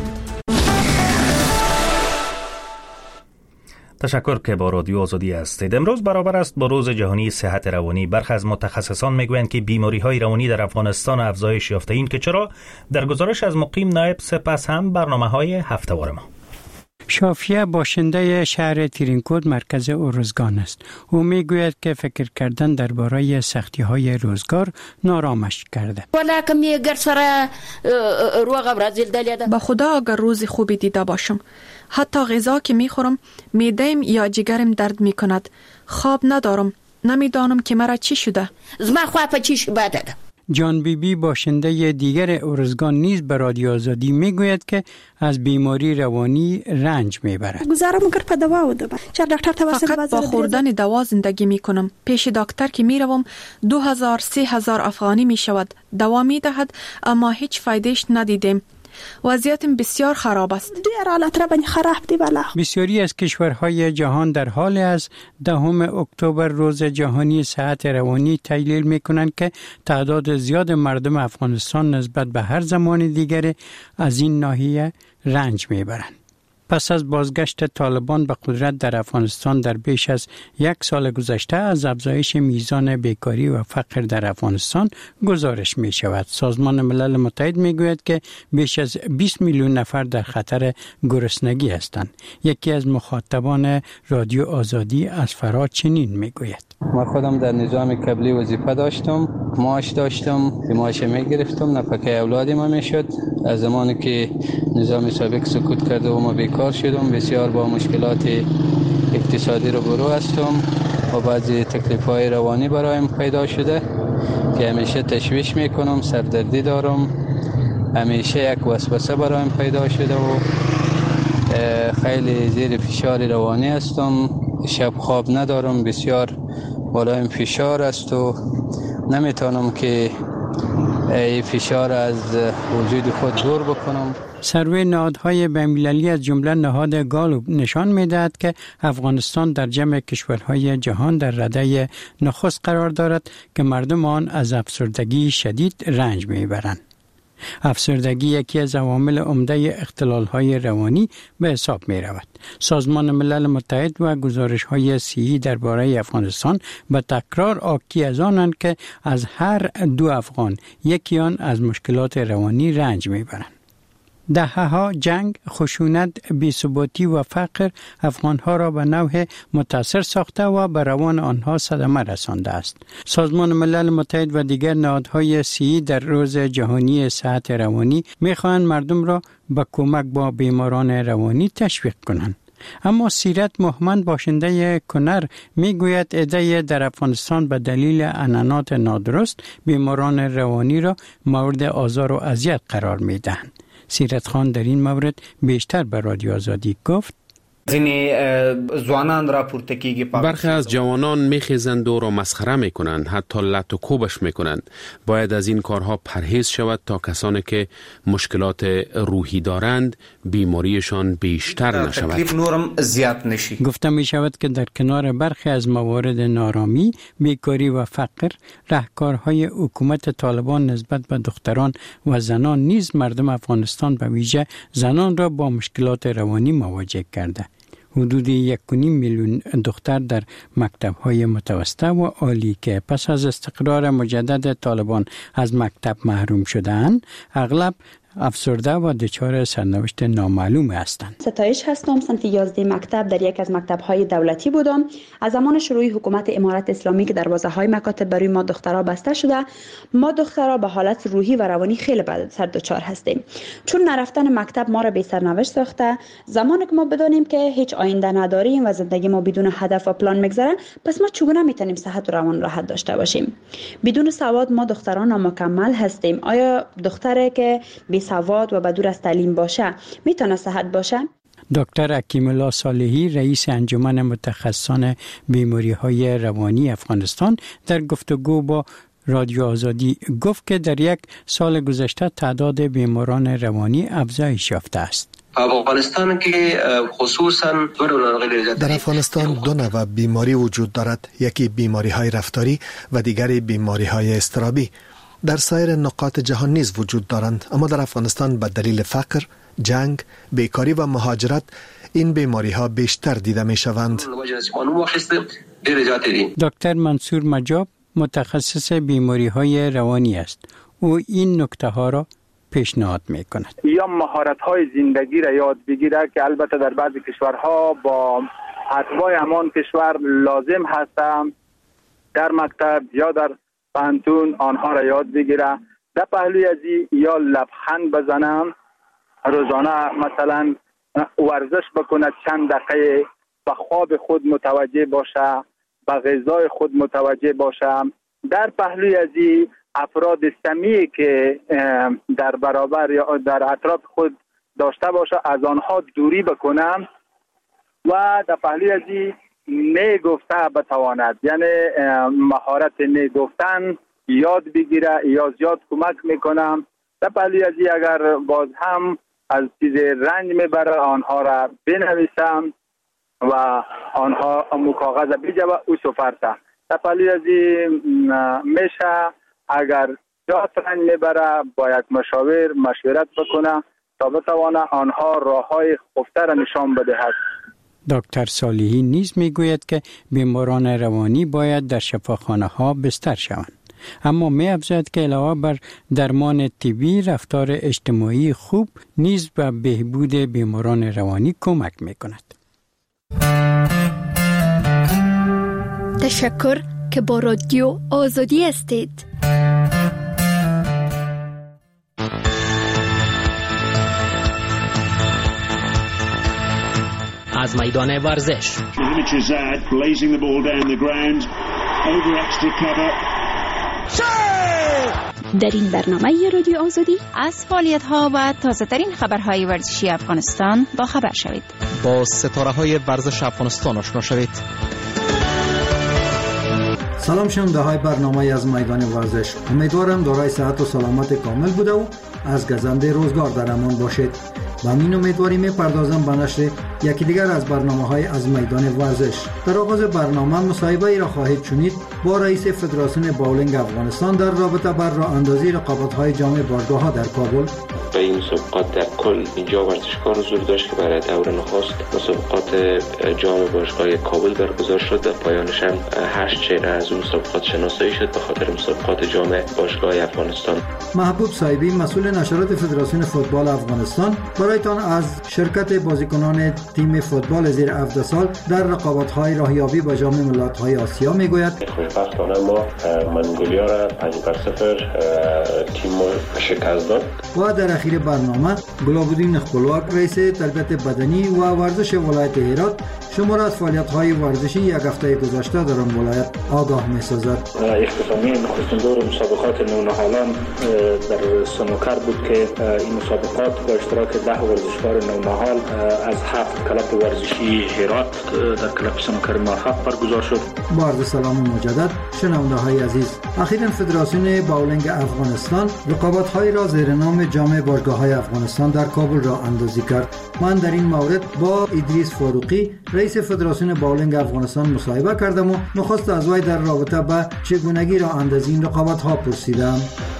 تشکر که با رادیو آزادی هستید. امروز برابر است با روز جهانی صحت روانی. برخی از متخصصان میگویند که بیماری‌های روانی در افغانستان افزایش یافته. این که چرا؟ در گزارش از مقیم نایب سپس هم برنامه‌های هفته‌وار ما.
شافیه باشنده شهر تیرینکود مرکز ارزگان است. او میگوید که فکر کردن درباره سختی‌های روزگار نارامش کرده.
با خدا اگر روز خوبی دیده باشم، حتی غذا که میخورم معده‌ام یا جگرم درد میکند. خواب ندارم. نمیدانم که مرا چی شده.
زما خواب چی بده.
جان بی بی باشنده دیگر ارزگان نیز به رادیو آزادی میگوید که از بیماری روانی رنج میبرد.
گزارم کر په دوا و دبا. چرا دکتر توسط فقط با خوردن دوا زندگی میکنم. پیش دکتر که میروم دو هزار سه هزار افغانی میشود. دوا میدهد اما هیچ فایدهش ندیدم. وضعیتم بسیار خراب است.
بسیاری از کشورهای جهان در حال از دهم اکتبر روز جهانی صحت روانی تحلیل میکنند که تعداد زیاد مردم افغانستان نسبت به هر زمان دیگر از این ناحیه رنج میبرند. پس از بازگشت طالبان به قدرت در افغانستان در بیش از یک سال گذشته از افزایش میزان بیکاری و فقر در افغانستان گزارش می شود. سازمان ملل متحد می گوید که بیش از بیست میلیون نفر در خطر گرسنگی هستند. یکی از مخاطبان رادیو آزادی از فرا چنین می گوید:
من خودم در نظام قبلی وظیفه داشتم، معاش داشتم، معاش می گرفتم، نفقه اولادی ما می شد. از زمانی که نظام سابق سقوط کرده و ما بیکار شدم، بسیار با مشکلات اقتصادی رو برو هستم و بعضی تکلیف‌های روانی برایم پیدا شده که همیشه تشویش میکنم، سردردی دارم، همیشه یک وسوسه برایم پیدا شده و خیلی زیر فشار روانی هستم. شب خواب ندارم، بسیار بالایم فشار است و نمیتونم که این فشار از وجود خود دور بکنم.
سروی نهادهای بین‌المللی از جمله نهاد گالوب نشان می‌دهد که افغانستان در جمع کشورهای جهان در رده نخست قرار دارد که مردم آن از افسردگی شدید رنج می‌برند. افسردگی یکی از عوامل عمده اختلال‌های روانی به حساب می‌رود. سازمان ملل متحد و گزارش‌های صحی درباره افغانستان به تکرار حاکی از آنند که از هر دو افغان یکی آن از مشکلات روانی رنج می‌برند. دهه‌ها جنگ، خشونت، بی‌ثباتی و فقر افغان‌ها را به نوع متاثر ساخته و به روان آنها صدمه رسانده است. سازمان ملل متحد و دیگر نهادهای صحی در روز جهانی صحت روانی می‌خواهند مردم را به کمک با بیماران روانی تشویق کنند. اما سیرت محمد باشنده کنر میگوید عده‌ای در افغانستان به دلیل عنعنات نادرست بیماران روانی را مورد آزار و اذیت قرار می‌دهند. سیرت خان در این مورد بیشتر به رادیو آزادی گفت:
برخی از جوانان میخیزند و را مسخره میکنند، حتی لط و کوبش میکنند. باید از این کارها پرهیز شود تا کسانی که مشکلات روحی دارند بیماریشان بیشتر نشود.
گفته می شود که در کنار برخی از موارد نارامی، بیکاری و فقر، راهکارهای حکومت طالبان نسبت به دختران و زنان نیز مردم افغانستان به ویژه زنان را با مشکلات روانی مواجه کرده. حدود یک و نیم میلیون دختر در مکتب‌های متوسطه و عالی که پس از استقرار مجدد طالبان از مکتب محروم شده‌اند، اغلب افسرده و دچار سرنوشت نامعلوم هستند.
ستایش هستم، صنف یازده مکتب در یک از مکتب‌های دولتی بودم. از زمان شروع حکومت امارت اسلامی که دروازه‌های مکاتب برای ما دخترها بسته شده، ما دخترها به حالت روحی و روانی خیلی بد سر دچار هستیم. چون نرفتن مکتب ما را بی سرنوشت ساخته. زمانی که ما بدانیم که هیچ آینده نداریم و زندگی ما بدون هدف و پلان میگذره، پس ما چگونه میتونیم صحت و روان راحت داشته باشیم؟ بدون سواد ما دختران نامکمل هستیم. آیا دختری که بی سواد و بدور از تعلیم باشه میتونه صحت باشه؟
دکتر حکیم الله صالحی رئیس انجمن متخصصان بیماری‌های روانی افغانستان در گفتگو با رادیو آزادی گفت که در یک سال گذشته تعداد بیماران روانی افزایش یافته است.
افغانستان که خصوصا
در افغانستان دو نوع بیماری وجود دارد، یکی بیماری های رفتاری و دیگری بیماری های اضطرابی. در سایر نقاط جهان نیز وجود دارند، اما در افغانستان به دلیل فقر، جنگ، بیکاری و مهاجرت این بیماری ها بیشتر دیده می شوند.
دکتر منصور مجاب متخصص بیماری های روانی است. او این نکته ها را پیشنهاد می کند.
یا مهارت های زندگی را یاد بگیره که البته در بعضی کشورها با اتباع همان کشور لازم هستم در مکتب یا در پانتون آنها را یاد بگیره. در پهلوی ازی یا لبخند بزنم، روزانه مثلا ورزش بکنه، چند دقیقه به خواب خود متوجه باشه، به غذای خود متوجه باشه. در پهلوی ازی افراد سمیه که در برابر یا در اطراف خود داشته باشه از آنها دوری بکنم و در پهلوی ازی نه گفته بتواند، یعنی مهارت نه گفتن یاد بگیره یا زیاد کمک میکنم. در پهلوی ازی اگر باز هم از چیز رنج میبره آنها را بنویسم و آنها مکاغذ بجا و او سفرته. در پهلوی ازی میشه اگر جات رنج میبره با یک مشاور مشورت بکنه تا بتوانه آنها راههای خفته را نشان بدهد.
دکتر صالحی نیز میگوید که بیماران روانی باید در شفاخانه ها بستر شوند، اما می افزاید که علاوه بر درمان طبی، رفتار اجتماعی خوب نیز به بهبود بیماران روانی کمک می کند.
تشکر که با رادیو آزادی هستید.
از میدان ورزش
در این برنامه رادیو آزادی از فعالیت‌ها و تازه‌ترین خبرهای ورزشی افغانستان با خبر شوید.
با ستاره‌های ورزش افغانستان آشنا شوید.
سلام شنونده های برنامه از میدان ورزش. امیدوارم دارای صحت و سلامت کامل بوده و از گزنده روزگار در امان باشید. با این امیدواری میپردازم به نشر یکی دیگر از برنامه های از میدان ورزش. در آغاز برنامه مصاحبه را خواهید شنید با رئیس فدراسیون باولینگ افغانستان در رابطه بر راه اندازی رقابت های جام باشگاه ها در کابل.
به این مسابقات در کل اینجا ورزشکار حضور داشت که برای دور نخست مسابقات جام باشگاه کابل برگزار شد و پایانش هم هشت چهره از اون مسابقات شناسایی شد به خاطر مسابقات جام باشگاه افغانستان.
محبوب صاحبی مسئول نشرات فدراسیون فوتبال افغانستان برایتان از شرکت بازیکنان تیم فوتبال زیر هفده سال در رقابت‌های راهیابی به جام ملت‌های آسیا میگوید.
خوشبختانه ما منگولیا را پنج بر صفر تیم شکست داد.
و در اخیر برنامه گلابودین خپلواک رئیس تربیت بدنی و ورزش ولایت هرات شما را از فعالیت‌های ورزشی یک هفته گذشته در آن ولایت آگاه می‌سازد.
اختتامیه نخستین دور مسابقات نونهالان در سنوکر بود که این مسابقات با اشتراک ده ورزشکار نونهال از هفت کلاب ورزشی هرات در کلاب سنوکر موفق برگزار شد.
با عرض سلام مجدد شنونده‌های عزیز، اخیراً فدراسیون باولینگ افغانستان رقابت‌های را زیر نام جام باشگاه‌های افغانستان در کابل را اندازی کرد. من در این مورد با ادریس فاروقی رئیس فدراسیون باولینگ افغانستان مصاحبه کردم و نخست از وی در رابطه با چگونگی راه اندازی این رقابت‌ها پرسیدم.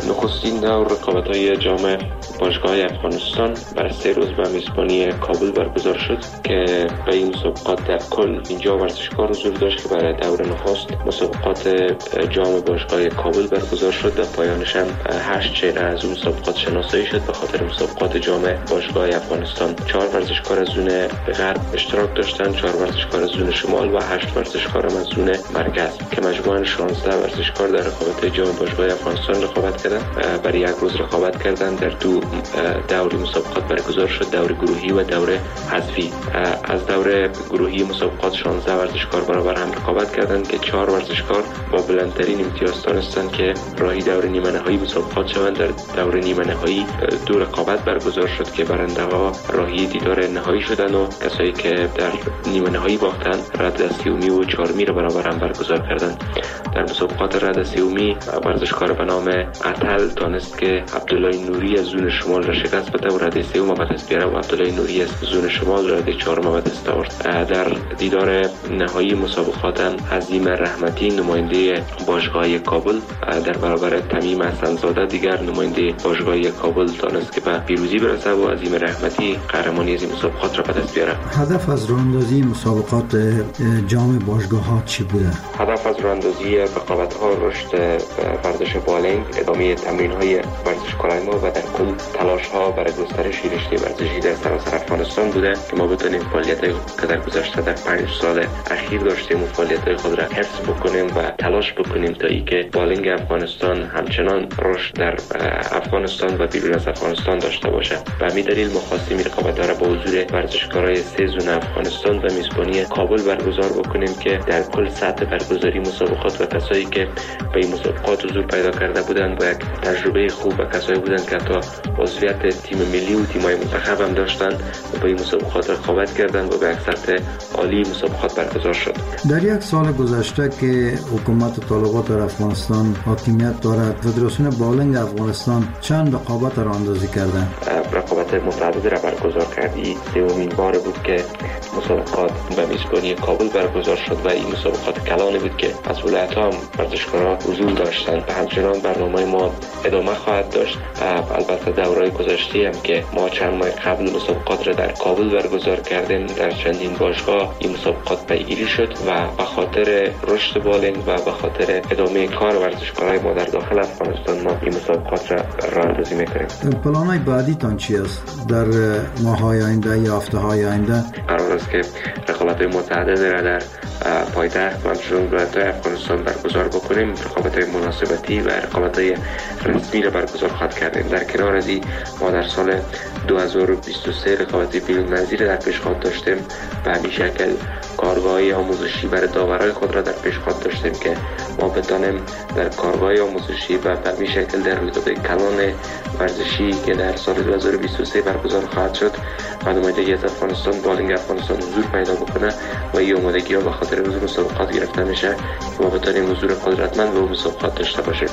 نخستین دور رقابت‌های جام باشگاه افغانستان بر سه روز به میزبانی کابل برگزار شد که به این مسابقات در کل اینجا ورزشکار حضور داشت که برای دور نخست مسابقات جام باشگاه کابل برگزار شد. در پایانش هم هشت چهره از اون مسابقات شناسایی شد. به خاطر مسابقات جام باشگاه افغانستان چهار ورزشکار از زون غرب اشتراک داشتند، چهار ورزشکار از زون شمال و هشت ورزشکار از زون مرکز که مجموعاً شانزده ورزشکار در رقابت جام باشگاه افغانستان رقابت کردند. برای یک روز رقابت کردند. در دو دور مسابقات برگزار شد، دور گروهی و دور حذفی. از دور گروهی مسابقات شانزده ورزشکار برابر هم رقابت کردند که چهار ورزشکار با بلندترین امتیاز دانستند که راهی دور نیمه نهایی مسابقات شوند. در دور نیمه نهایی دو رقابت برگزار شد که برنده ها راهی دیدار نهایی شدند و کسایی که در نیمه نهایی باختند رد سومی و چهارمی را برابر هم برگزار کردند. در مسابقات رد سومی ورزشکار به نام عطل دانست که عبدالله نوری از زون شمال را شکست بده و رده سوم به دست بیاره و عبدالله نوری از زون شمال رده چهارم به دست آورد. در دیدار نهایی مسابقات عظیم رحمتی نماینده باشگاه کابل در برابر تمیم حسن‌زاده دیگر نماینده باشگاه کابل دانست که به پیروزی برسه و عظیم رحمتی قهرمانی از این مسابقات را به دست بیاره.
هدف از راهاندازی مسابقات جام باشگاه‌ها چی بوده؟
هدف از راهاندازی رقابت‌ها رشد ورزش بالنگ، ادامه تمرین‌های ورزشکاران ما و در کل تلاش‌ها برای گسترش رشته ورزشی در سراسر افغانستان بوده که ما بتونیم فعالیت‌های که در گذشته در پنج سال اخیر داشتیم و فعالیت‌های خود را حفظ بکنیم و تلاش بکنیم تا اینکه بالنگ افغانستان همچنان رشد در افغانستان و بیرون از افغانستان داشته باشه. به همین دلیل ما خواستیم این رقابت‌ها را با حضور ورزشکارای سه زون افغانستان و میزبانی کابل برگزار بکنیم که در کل سطح برگزاری مسابقات و کسایی که به این مسابقات حضور پیدا کرده بودند با یک تجربه خوب و کسایی بودند که حتی عضویت تیم ملی و تیم‌های منتخب هم داشتند و به این مسابقات رقابت کردند و به یک سطح عالی مسابقات برگزار شد.
در یک سال گذشته که حکومت طالبات در افغانستان حاکمیت دارد، فدراسیون بالنگ افغانستان چند رقابت را اندازی کرده؟
رقابت متعددی را برگزار کردی. سومین بار بود که مسابقات به میزبانی کابل برگزار شد و این مسابقات کلانی بود که از ولایت‌ها هم ورزشکاران حضور داشتند. به همچنان برنامه ما ادامه خواهد داشت. البته دورهای گذشته هم که ما چند ماه قبل مسابقات را در کابل برگزار کردیم، در چندین باشگاه این مسابقات پیگیری شد و به خاطر رشد بالنگ و به خاطر ادامه کار ورزشکاران ما در داخل افغانستان ما این مسابقات را راهاندازی می‌کنیم.
پلان‌های بعدی تان چی است در ماه‌های آینده یا هفته‌های آینده؟
قرار است که رقابت‌های متعدد را در پایتخت و همچنین ولایت‌های افغانستان برگزار بکنیم. رقابت‌های مناسبتی و رقابت‌های رسمی را برگزار خواهد کردیم. در کنار از این ما در سال دو هزار و بیست و سه رقابت بیرون‌مرزی را در پیشخواد داشتیم. به همین شکل کارگاه‌های آموزشی برای داورای خود را در پیشخواد داشتیم که ما بتانیم در کارگاه‌های آموزشی و به همین شکل در رویدادهای کلان ورزشی که در سال دو هزار و بیست و سه برگزار خواهد شد و نمایندگی از افغانستان بالنگ افغانستان حضور پیدا بکنه و این آمادگی‌ها به خاطر حضور مسابقات گرفته میشه که ما بتانیم حضور قدرتمند به مسابقات داشته باشیم.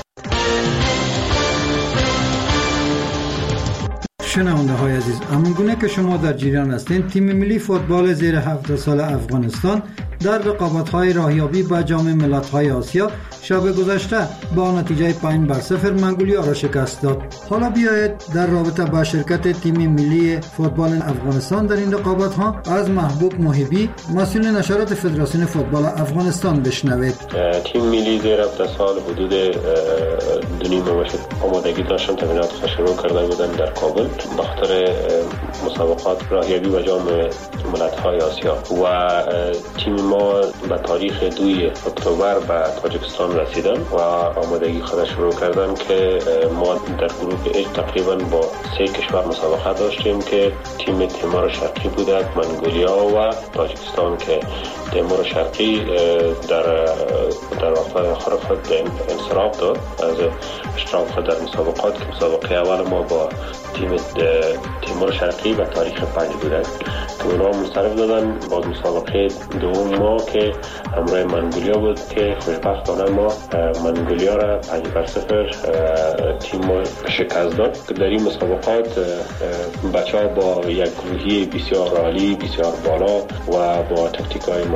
شنونده های عزیز، همانگونه که شما در جریان هستین، تیم ملی فوتبال زیر هفده سال افغانستان در رقابت‌های راهیابی به جام ملت‌های آسیا شب گذشته با نتیجه پنج بر صفر منگولیا را شکست داد. حالا بیایید در رابطه با شرکت تیم ملی فوتبال افغانستان در این رقابت‌ها از محبوب محبی، مسئول نشرات فدراسیون فوتبال افغانستان بشنوید.
تیم ملی زیر هفده سال حدود دو نیم ماه آمادگی داشتن، تمرینات شروع کرده بودن در کابل به خاطر مسابقات راهیابی به جام ملت‌های آسیا و تیم ما به تاریخ دوی اکتبر به تاجیکستان رسیدن و آمادگی خود شروع کردن که ما در گروه اچ تقریبا با سه کشور مسابقه داشتیم که تیم تیمور شرقی بودند، منگولیا و تاجیکستان که تیمور شرقی در در آخر خود انصراف داد از اشتراک خود در مسابقات که مسابقه اول ما با تیم تیمور شرقی و تاریخ پنج بودند که اونا منصرف دادن. با مسابقه دوم ما که همراه منگولیا بود که خوشبختانه ما منگولیا را پنج بر صفر تیم ما شکست داد. در این مسابقات بچه ها با یک گروهی بسیار عالی، بسیار بالا و با تکتیک های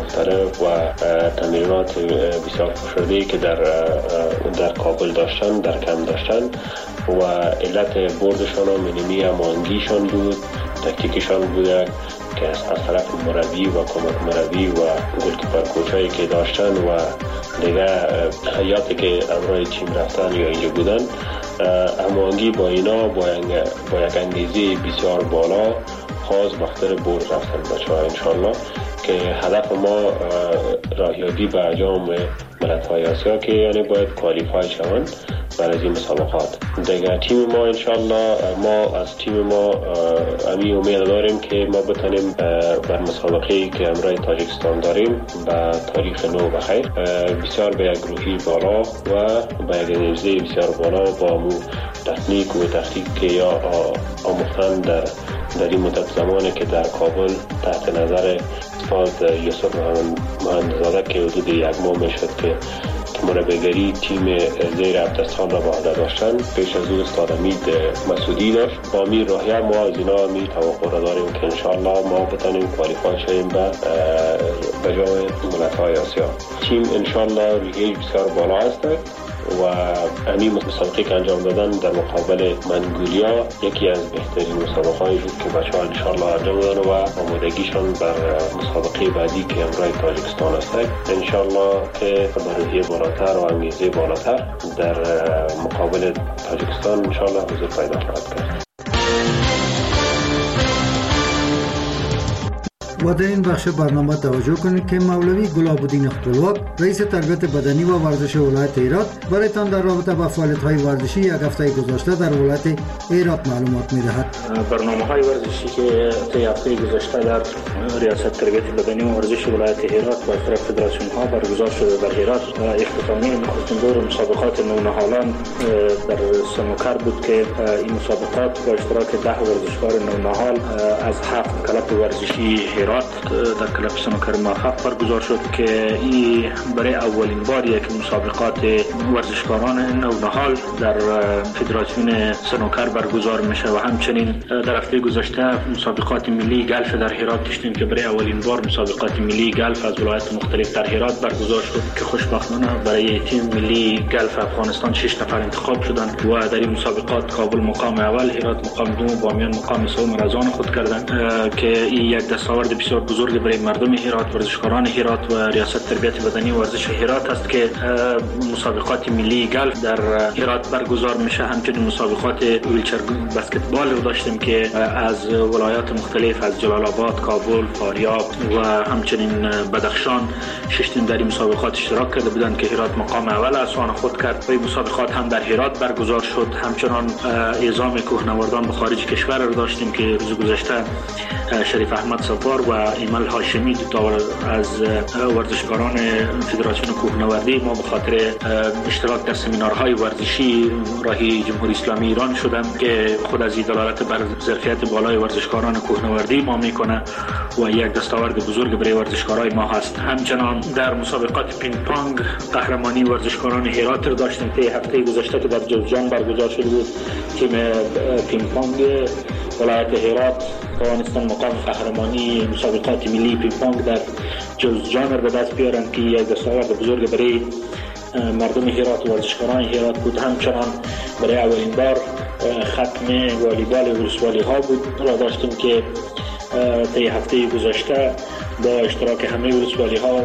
مختلف و تمرینات بسیار فشرده‌ای که در در کابل داشتن در کم داشتن و علت بردشان و مینیمی امانگیشان بود، تکتیکشان بوده که از طرف مربی و کمک مربی و گلکیپر کوچایی که داشتن و دیگه حیاتی که امرای تیم رفتن یا اینجا بودن، هماهنگی با اینا با یک انگیزه بسیار بالا خاص بخاطر برد رفتن بچه ها انشالله که هدف ما راهیابی به جام ملت‌های آسیا که یعنی باید کوالیفای شوند برای این مسابقات. دیگه تیم ما انشالله ما از تیم ما امی امید داریم که ما بتونیم بر مسابقه‌ای که امرای تاجیکستان داریم به تاریخ نو بخیر بسیار به یک روحی بالا و به یک انرژی بسیار بالا با مو تکنیک و تخنیک که یا آموختن در در این مدت زمانی که در کابل تحت نظر استاد یوسف مهندزاده که حدود یک ماه میشد که مربیگری تیم زیر عبدالستان را به عهده داشتن، پیش از او استاد امید مسعودی داشت. با می راهیه ما از اینا می توقع را داریم که انشاءالله ما بتانیم کوالیفای شویم به به جام ملت‌های آسیا. تیم انشاءالله روحیه بسیار بالا هست و همین مسابقه که انجام دادن در مقابل منگولیا یکی از بهترین مسابقه‌ای بود که بچه‌ها انشاءالله انجام دادن و آمادگیشان بر مسابقه بعدی که امرای تاجیکستان است انشاءالله که با روحیه بالاتر و انگیزه بالاتر در مقابل تاجیکستان انشاءالله حضور پیدا خواهد کرد.
و در این بخش برنامه توجه کنید که مولوی گلاب‌الدین خپلواک رئیس تربیت بدنی و ورزش ولایت هرات برایتان در رابطه با فعالیت‌های ورزشی یک هفته گذشته در ولایت هرات معلومات می‌دهد.
برنامه‌های ورزشی که طی هفته گذشته در ریاست تربیت بدنی و ورزش ولایت هرات و طرف فدراسیون‌ها برگزار شده در هرات اختتامیه نخستین دور مسابقات نونهالان در سنوکر بود که این مسابقات با اشتراک ده ورزشکار نونهال از هفت کلب ورزشی هرات در کلب سنوکر موفق برگزار شد که این برای اولین باریه که مسابقات ورزشکاران نونهال در فدراسیون سنوکر برگزار میشه و همچنین در هفته گذشته مسابقات ملی گلف در هرات داشتیم که برای اولین بار مسابقات ملی گلف از ولایت مختلف در هرات برگزار شد که خوشبختانه برای تیم ملی گلف افغانستان شش نفر انتخاب شدند و در این مسابقات کابل مقام اول، هرات مقام دوم، بامیان مقام سوم را از آن خود کردند که این یک دستاورد بسیار بزرگ برای مردم هرات، ورزشکاران هرات و ریاست تربیت بدنی و ورزش هرات است که مسابقات ملی گلف در هرات برگزار میشه. همچنین مسابقات ویلچر بسکتبال رو داشتیم که از ولایات مختلف از جلال آباد، کابل، فاریاب و همچنین بدخشان شش تیم در این مسابقات اشتراک کرده بودند که هرات مقام اول از آن خود کرد. و این مسابقات هم در هرات برگزار شد. همچنان اعزام کوهنوردان به خارج کشور رو داشتیم که روز گذشته شریف احمد صفار و ایمل هاشمی دو تا از ورزشکاران فدراسیون کوهنوردی ما به خاطر اشتراک در سمینارهای ورزشی راهی جمهوری اسلامی ایران شدند که خود از این دلالت بر ظرفیت بالای ورزشکاران کوهنوردی ما میکنه و یک دستاورد بزرگ برای ورزشکارای ما هست. همچنان در مسابقات پینگ پونگ قهرمانی ورزشکاران هرات رو داشتیم که هفته گذشته که در جوزجان برگزار شده بود. تیم پینگ پونگ ولایت هرات توانستن مقام قهرمانی مسابقات ملی پینگ پونگ در جوزجان رو به دست بیارن که یک دستاورد بزرگ برای مردم هرات و ورزشکاران هرات بود. همچنان برای اولین بار ختم والیبال ولسوالی ها بود را داشتیم که طی هفته گذشته با اشتراک همه ولسوالی ها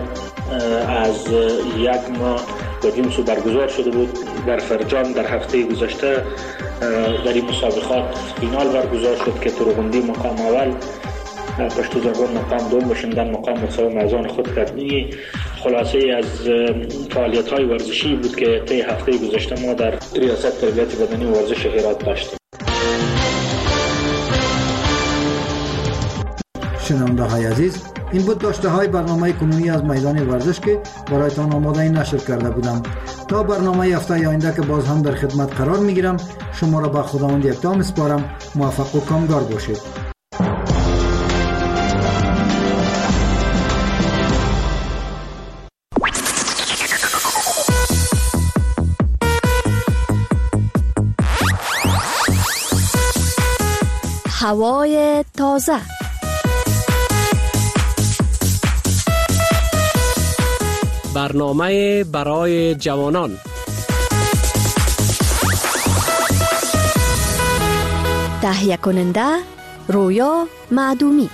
از یک ماه بدین سو برگزار شده بود. در فرجان در هفته گذشته در این مسابقات فینال برگزار شد که تروغندی مقام اول، پشتو زرگان مقام دوم و شمدان مقام سوم از آن خود کرد. خلاصه از فعالیت های ورزشی بود که طی هفته گذشته ما در ریاست تربیت بدنی و ورزش هرات داشتیم.
شنونده های عزیز، این بود داشته های برنامه کنونی از میدان ورزش که برایتان آماده نشر کرده بودم. تا برنامه هفته آینده که باز هم در خدمت قرار می گیرم، شما را به خداوند یکتا میسپارم. موفق و کامگار باشید.
هوای تازه.
برنامه برای جوانان.
تهیه کننده رویا معدومی.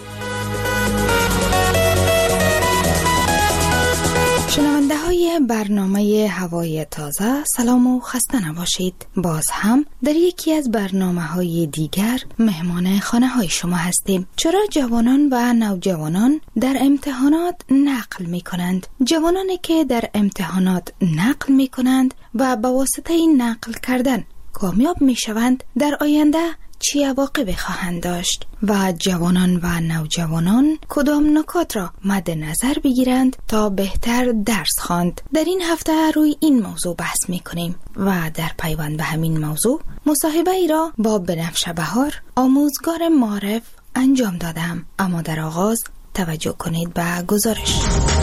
شنونده های برنامه هوای تازه، سلام و خسته نباشید. باز هم در یکی از برنامه های دیگر مهمان خانه های شما هستیم. چرا جوانان و نوجوانان در امتحانات نقل می کنند؟ جوانانی که در امتحانات نقل می کنند و به واسطه این نقل کردن کامیاب می شوند، در آینده چی عواقبی خواهند داشت و جوانان و نوجوانان کدام نکات را مد نظر بگیرند تا بهتر درس خواند؟ در این هفته روی این موضوع بحث می کنیم و در پیوند به همین موضوع مصاحبه ای را با بنفشه بهار، آموزگار معارف انجام دادم. اما در آغاز توجه کنید به گزارش.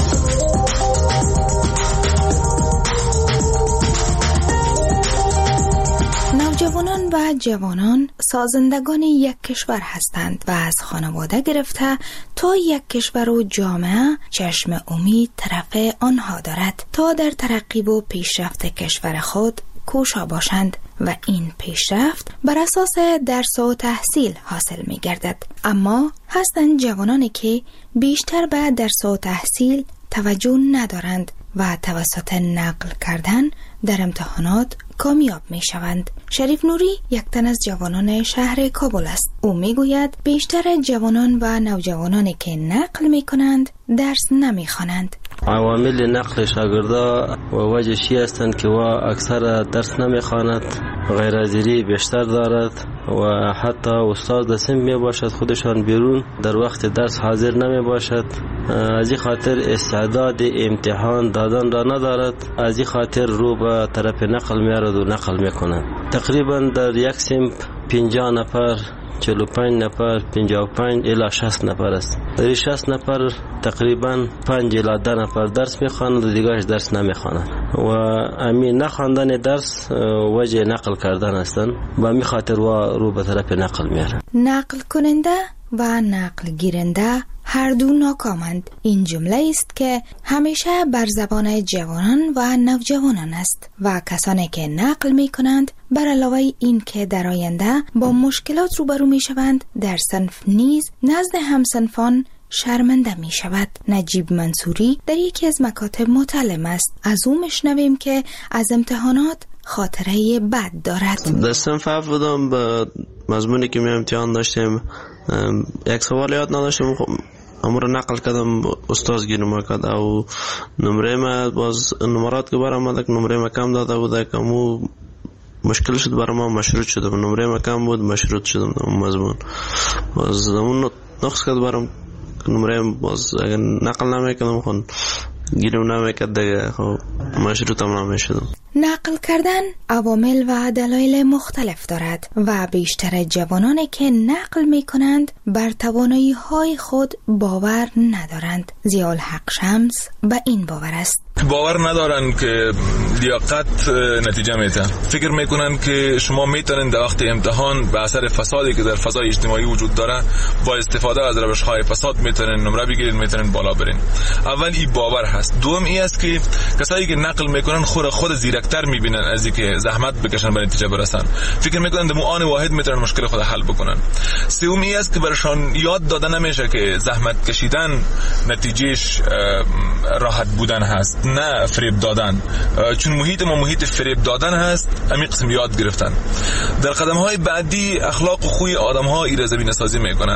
نوجوانان و جوانان سازندگان یک کشور هستند و از خانواده گرفته تا یک کشور و جامعه چشم امید طرف آنها دارد تا در ترقی و پیشرفت کشور خود کوشا باشند و این پیشرفت بر اساس درس و تحصیل حاصل می گردد. اما هستند جوانانی که بیشتر به درس و تحصیل توجه ندارند و توسط نقل کردن در امتحانات کامیاب می شوند. شریف نوری یک تن از جوانان شهر کابل است. او می گوید بیشتر جوانان و نوجوانانی که نقل می کنند درس نمی خوانند.
عوامل نقل شاگردا و وجهشی هستند که و اکثر درس نمی خواند، غیرحاضری بیشتر دارد و حتی استاد دسم می باشد خودشان بیرون در وقت درس حاضر نمی باشد. از این خاطر استعداد امتحان دادن را ندارد، از این خاطر رو به طرف نقل می آرد و نقل می کند. تقریبا در یک سمت پنجاه نفر، چهل و پنج نفر، پنجاه و پنج الی شصت نفر است. در شصت نفر تقریبا پنج الی ده نفر درس میخوانند و دیگرش درس نمیخوانند و همین نخواندن درس وجه نقل کردن هستند و همین خاطر و رو به طرف نقل میارند.
نقل کننده و نقل گیرنده هر دو ناکامند. این جمله است که همیشه بر زبان جوانان و نوجوانان است و کسانی که نقل می کنند بر علاوه این که در آینده با مشکلات روبرو می شوند، در صنف نیز نزد همصنفان شرمنده می شود. نجیب منصوری در یکی از مکاتب متعلم است. از او میشنویم که از امتحانات خاطره بد دارد.
در صنف هفت بودم، به مضمونی که می امتحان داشتیم یک سوال یاد نداشتم، اما رو نقل کردم، استاد گیرم کرد او نمره ما باز نمرات که برام آمد نمره ما کم داده بود که مو مشکل شد برام، ما مشروط شدم، نمره ما کم بود مشروط شدم در مضمون. باز اون نقص کرد برام نمره، باز اگر نقل نمیکردم خون گیرم نمیکرد دیگه، خب مشروط هم نمیشدم.
نقل کردن عوامل و دلایل مختلف دارد و بیشتر جوانانی که نقل می کنند بر توانایی های خود باور ندارند. ضیاءالحق شمس به این باور است.
باور ندارن که لیاقت نتیجه میده. فکر میکنن که شما میتونن در وقت امتحان به اثر فسادی که در فضای اجتماعی وجود داره با استفاده از روش های فساد میتونن نمره بگیرن، میتونن بالا برین. اول این باور هست. دوم این است که کسایی که نقل میکنن خود خود زیرکتر میبینن از اینکه زحمت بکشن به نتیجه برسن. فکر میکنن در آن واحد میتونن مشکل خود حل بکنن. سوم این است که برشان یاد داده نمیشه که زحمت کشیدن نتیجهش راحت بودن هست، نه فریب دادن. چون محیط ما محیط فریب دادن هست، همین قسم یاد گرفتن. در قدم های بعدی اخلاق و خوی آدم ها ایره زمینه سازی میکنن.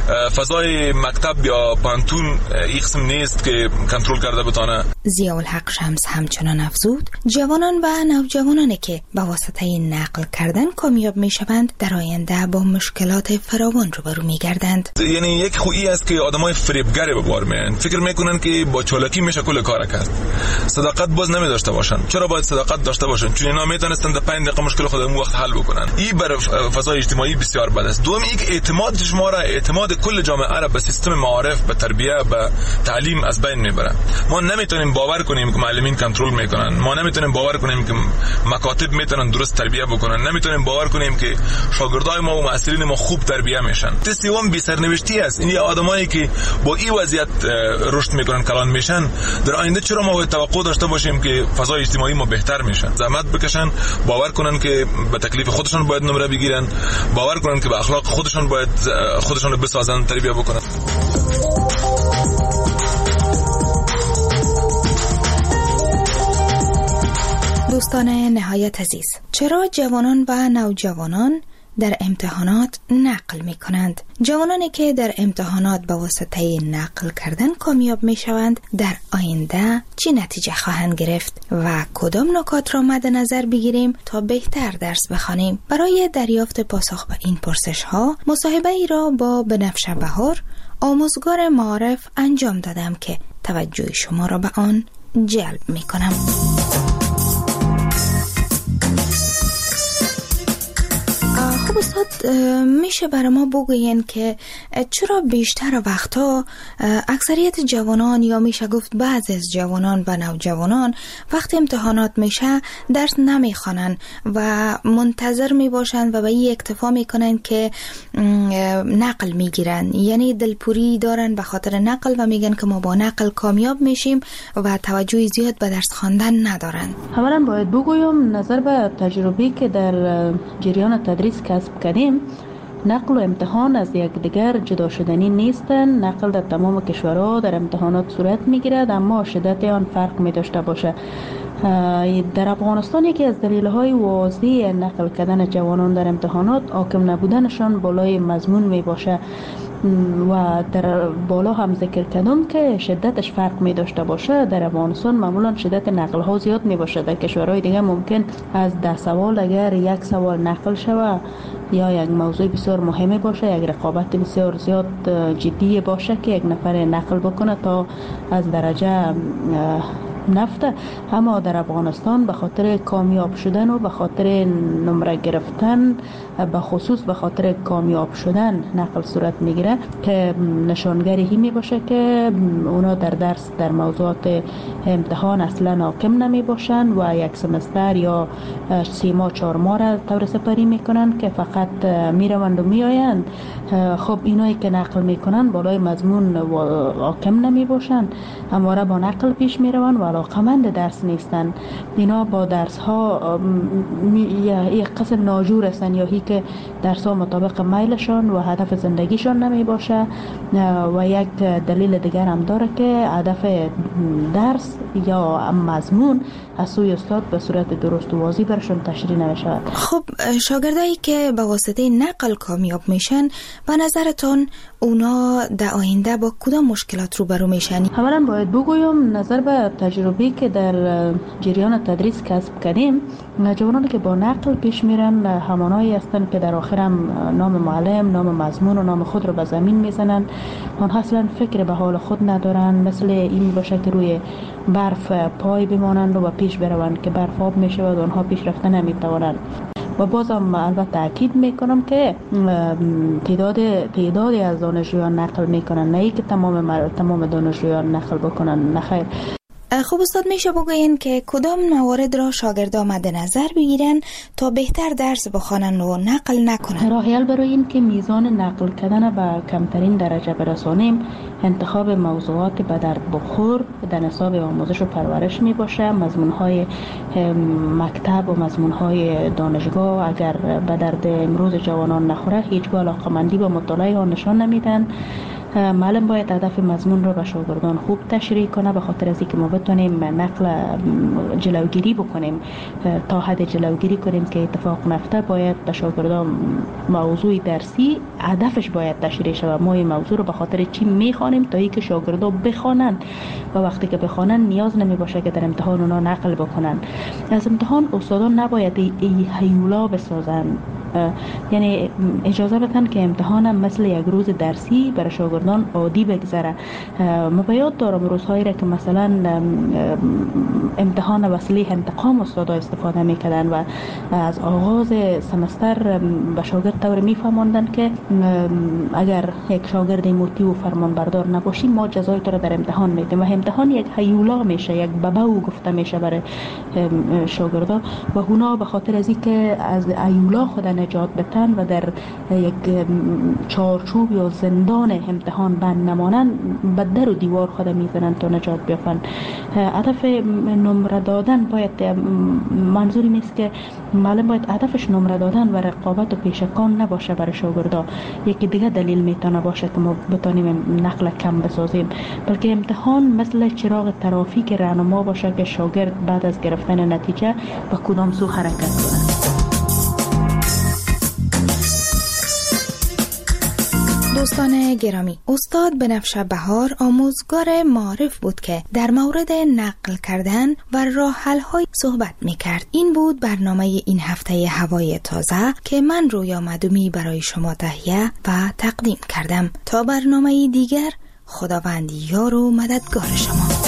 فضای مکتب یا پانتون این قسم نیست که کنترل کرده بتانه.
ضیاءالحق شمس همچنان افزود جوانان و نوجوانانی که با واسطه این نقل کردن کامیاب میشوند در آینده با مشکلات فراوان روبرو میگردند.
یعنی یک خویی است که آدمای فریبگر به بار میان، فکر میکنن که با چالاکی میشه کل کار کرد. صداقت باز نمی داشته باشن. چرا باید صداقت داشته باشن؟ چون اینا میتونستن در پنج دقیقه مشکل خودمون وقت حل بکنن. این بر فضای اجتماعی بسیار بد است. دوم اینکه اعتماد شما را، اعتماد کل جامعه را به سیستم معارف، به تربیت، به تعلیم از بین میبره. ما نمیتونیم باور کنیم که معلمین کنترل میکنن. ما نمیتونیم باور کنیم که مکاتب میتونن درست تربیت بکنن، نمیتونیم باور کنیم که شاگردای ما و معلمین ما خوب تربیت میشن. سوم بی سرنوشتی است. این آدمایی که با این وضعیت رشد میکنن، کلان میشن، در آینده چرا ما باید توقع داشته باشیم که فضای اجتماعی ما بهتر میشه؟ زحمت بکشن، باور کنن که به تکلیف خودشون باید نمره بگیرن، باور کنن که به اخلاق خودشون باید خودشون رو بسازن، تربیت بکنن.
دوستان نهایت عزیز، چرا جوانان و نوجوانان در امتحانات نقل می کنند؟ جوانانی که در امتحانات به واسطه نقل کردن کامیاب می شوند در آینده چه نتیجه خواهند گرفت و کدام نکات را مد نظر بگیریم تا بهتر درس بخوانیم؟ برای دریافت پاسخ به این پرسش ها مصاحبه ای را با بنفشه بهار، آموزگار معارف انجام دادم که توجه شما را به آن جلب می کنم. خب استاد، میشه برای ما بگوین که چرا بیشتر وقتا اکثریت جوانان یا میشه گفت بعضی از جوانان و نوجوانان وقتی امتحانات میشه درس نمیخوانن و منتظر میباشن و به این اکتفا میکنن که نقل میگیرن، یعنی دلپوری دارن به خاطر نقل و میگن که ما با نقل کامیاب میشیم و توجه زیاد به درس خواندن ندارن؟
اولا باید بگویم نظر به تجربی که در جریان تدریس کسب کردیم، نقل و امتحان از یکدیگر جدا شدنی نیستند. نقل در تمام کشورها در امتحانات صورت میگیرد، اما شدت آن فرق می داشته باشه. در افغانستان یکی از دلیل‌های واضح نقل کردن جوانان در امتحانات حاکم نبودنشان بالای مضمون می باشه و در بالا هم ذکر کردم که شدتش فرق می داشته باشه. در افغانستان معمولا شدت نقل ها زیاد می باشه. در کشورهای دیگه ممکن از ده سوال اگر یک سوال نقل شوه یا یک موضوع بسیار مهمی باشه، یک رقابت بسیار زیاد جدی باشه که یک نفر نقل بکنه تا از درجه نفته. اما در افغانستان به خاطر کامیاب شدن و به خاطر نمره گرفتن، به خصوص به خاطر کامیاب شدن نقل صورت میگیره که نشانگری هی می باشه که اونا در درس در موضوعات امتحان اصلا حاکم نمی باشن و یک سمستر یا سی ماه چهار ماه را طور سپری میکنن که فقط میروند و میآیند. خب اینایی که نقل میکنن بالای مضمون حاکم نمی باشن، همواره با نقل پیش میروند و علاقمند درس نیستن. اینا با درس ها یک قسم ناجور هستن یا هی که درس ها مطابق میلشان و هدف زندگیشان نمی باشه. و یک دلیل دیگر هم داره که هدف درس یا مضمون از سوی استاد به صورت درست و واضح برشون تشریح نمیشه.
خب شاگردایی که به واسطه نقل کامیاب میشن، به نظرتون اونا در آینده با کدام مشکلات روبرو میشن؟
اولا باید بگویم نظر به تجربی که در جریان تدریس کسب کردیم، جوانانی که با نقل پیش میرن همانایی هستند که در آخر هم نام معلم، نام مضمون و نام خود رو به زمین میزنن. آنها اصلا فکر به حال خود ندارن، مثل این باشه که روی برف پای بمانند و پیش بروند که برف آب میشود و آنها پیش رفته نمیتوانند. و بازم البته تاکید میکنم که تعداد تعدادی از دانشجویان نقل میکنن، نه ای که تمام تمام دانشجویان نقل بکنن، نه خیر.
خب استاد، میشه بگوین که کدام موارد را شاگردان مد نظر بگیرن تا بهتر درس بخوانن و نقل نکنن؟
راه حل برای این که میزان نقل کردن به کمترین درجه برسانیم، انتخاب موضوعات به درد بخور در نصاب آموزش و پرورش می باشه. مضمون‌های مکتب و مضمون‌های دانشگاه اگر به درد امروز جوانان نخوره، هیچ علاقه‌مندی به مطالعه آن نشان نمیدن. معلم باید هدف مضمون رو به شاگردان خوب تشریح کنه، به خاطر از اینکه ما بتونیم نقل جلوگیری بکنیم. تا حد جلوگیری کنیم که اتفاق نفته، باید به شاگردان موضوع درسی هدفش باید تشریح شود. ما این موضوع رو به خاطر چی میخوانیم؟ تا اینکه شاگردان بخوانن و وقتی که بخوانن نیاز نمی باشه که در امتحان اونا نقل بکنن. از امتحان استادان نباید ای هیولا بسازن یعنی اجازه بدن که امتحان مثل یک روز درسی برای شاگردان عادی بگذره. ما به یاد دارم روزهایی را که مثلا امتحان وسیله انتقام استادا استفاده میکردن و از آغاز سمستر به شاگرد طور میفهماندن که اگر یک شاگرد موتی و فرمان بردار نباشی ما جزای تو را در امتحان میدیم و امتحان یک هیولا میشه، یک ببو گفته میشه برای شاگردا و اونا به خاطر از اینکه از هیولا خود نجات بتن و در یک چارچوب یا زندان امتحان بند نمانن به در و دیوار خود میزنن تا نجات بیافن. هدف نمره دادن باید، منظوری نیست که معلم باید هدفش نمره دادن و رقابت و پیشکان نباشه برای شاگردا. یکی دیگه دلیل میتونه باشه که ما بتونیم نقل کم بسازیم، بلکه امتحان مثل چراغ ترافیک راهنما باشه که شاگرد بعد از گرفتن نتیجه به کدام سو حرکت کنه.
دوستان گرامی، استاد بنفشه بهار آموزگار معارف بود که در مورد نقل کردن و راه حل های صحبت می کرد. این بود برنامه این هفته هوای تازه که من رویا معدومی برای شما تهیه و تقدیم کردم. تا برنامه دیگر، خداوند یار و مددگار شما.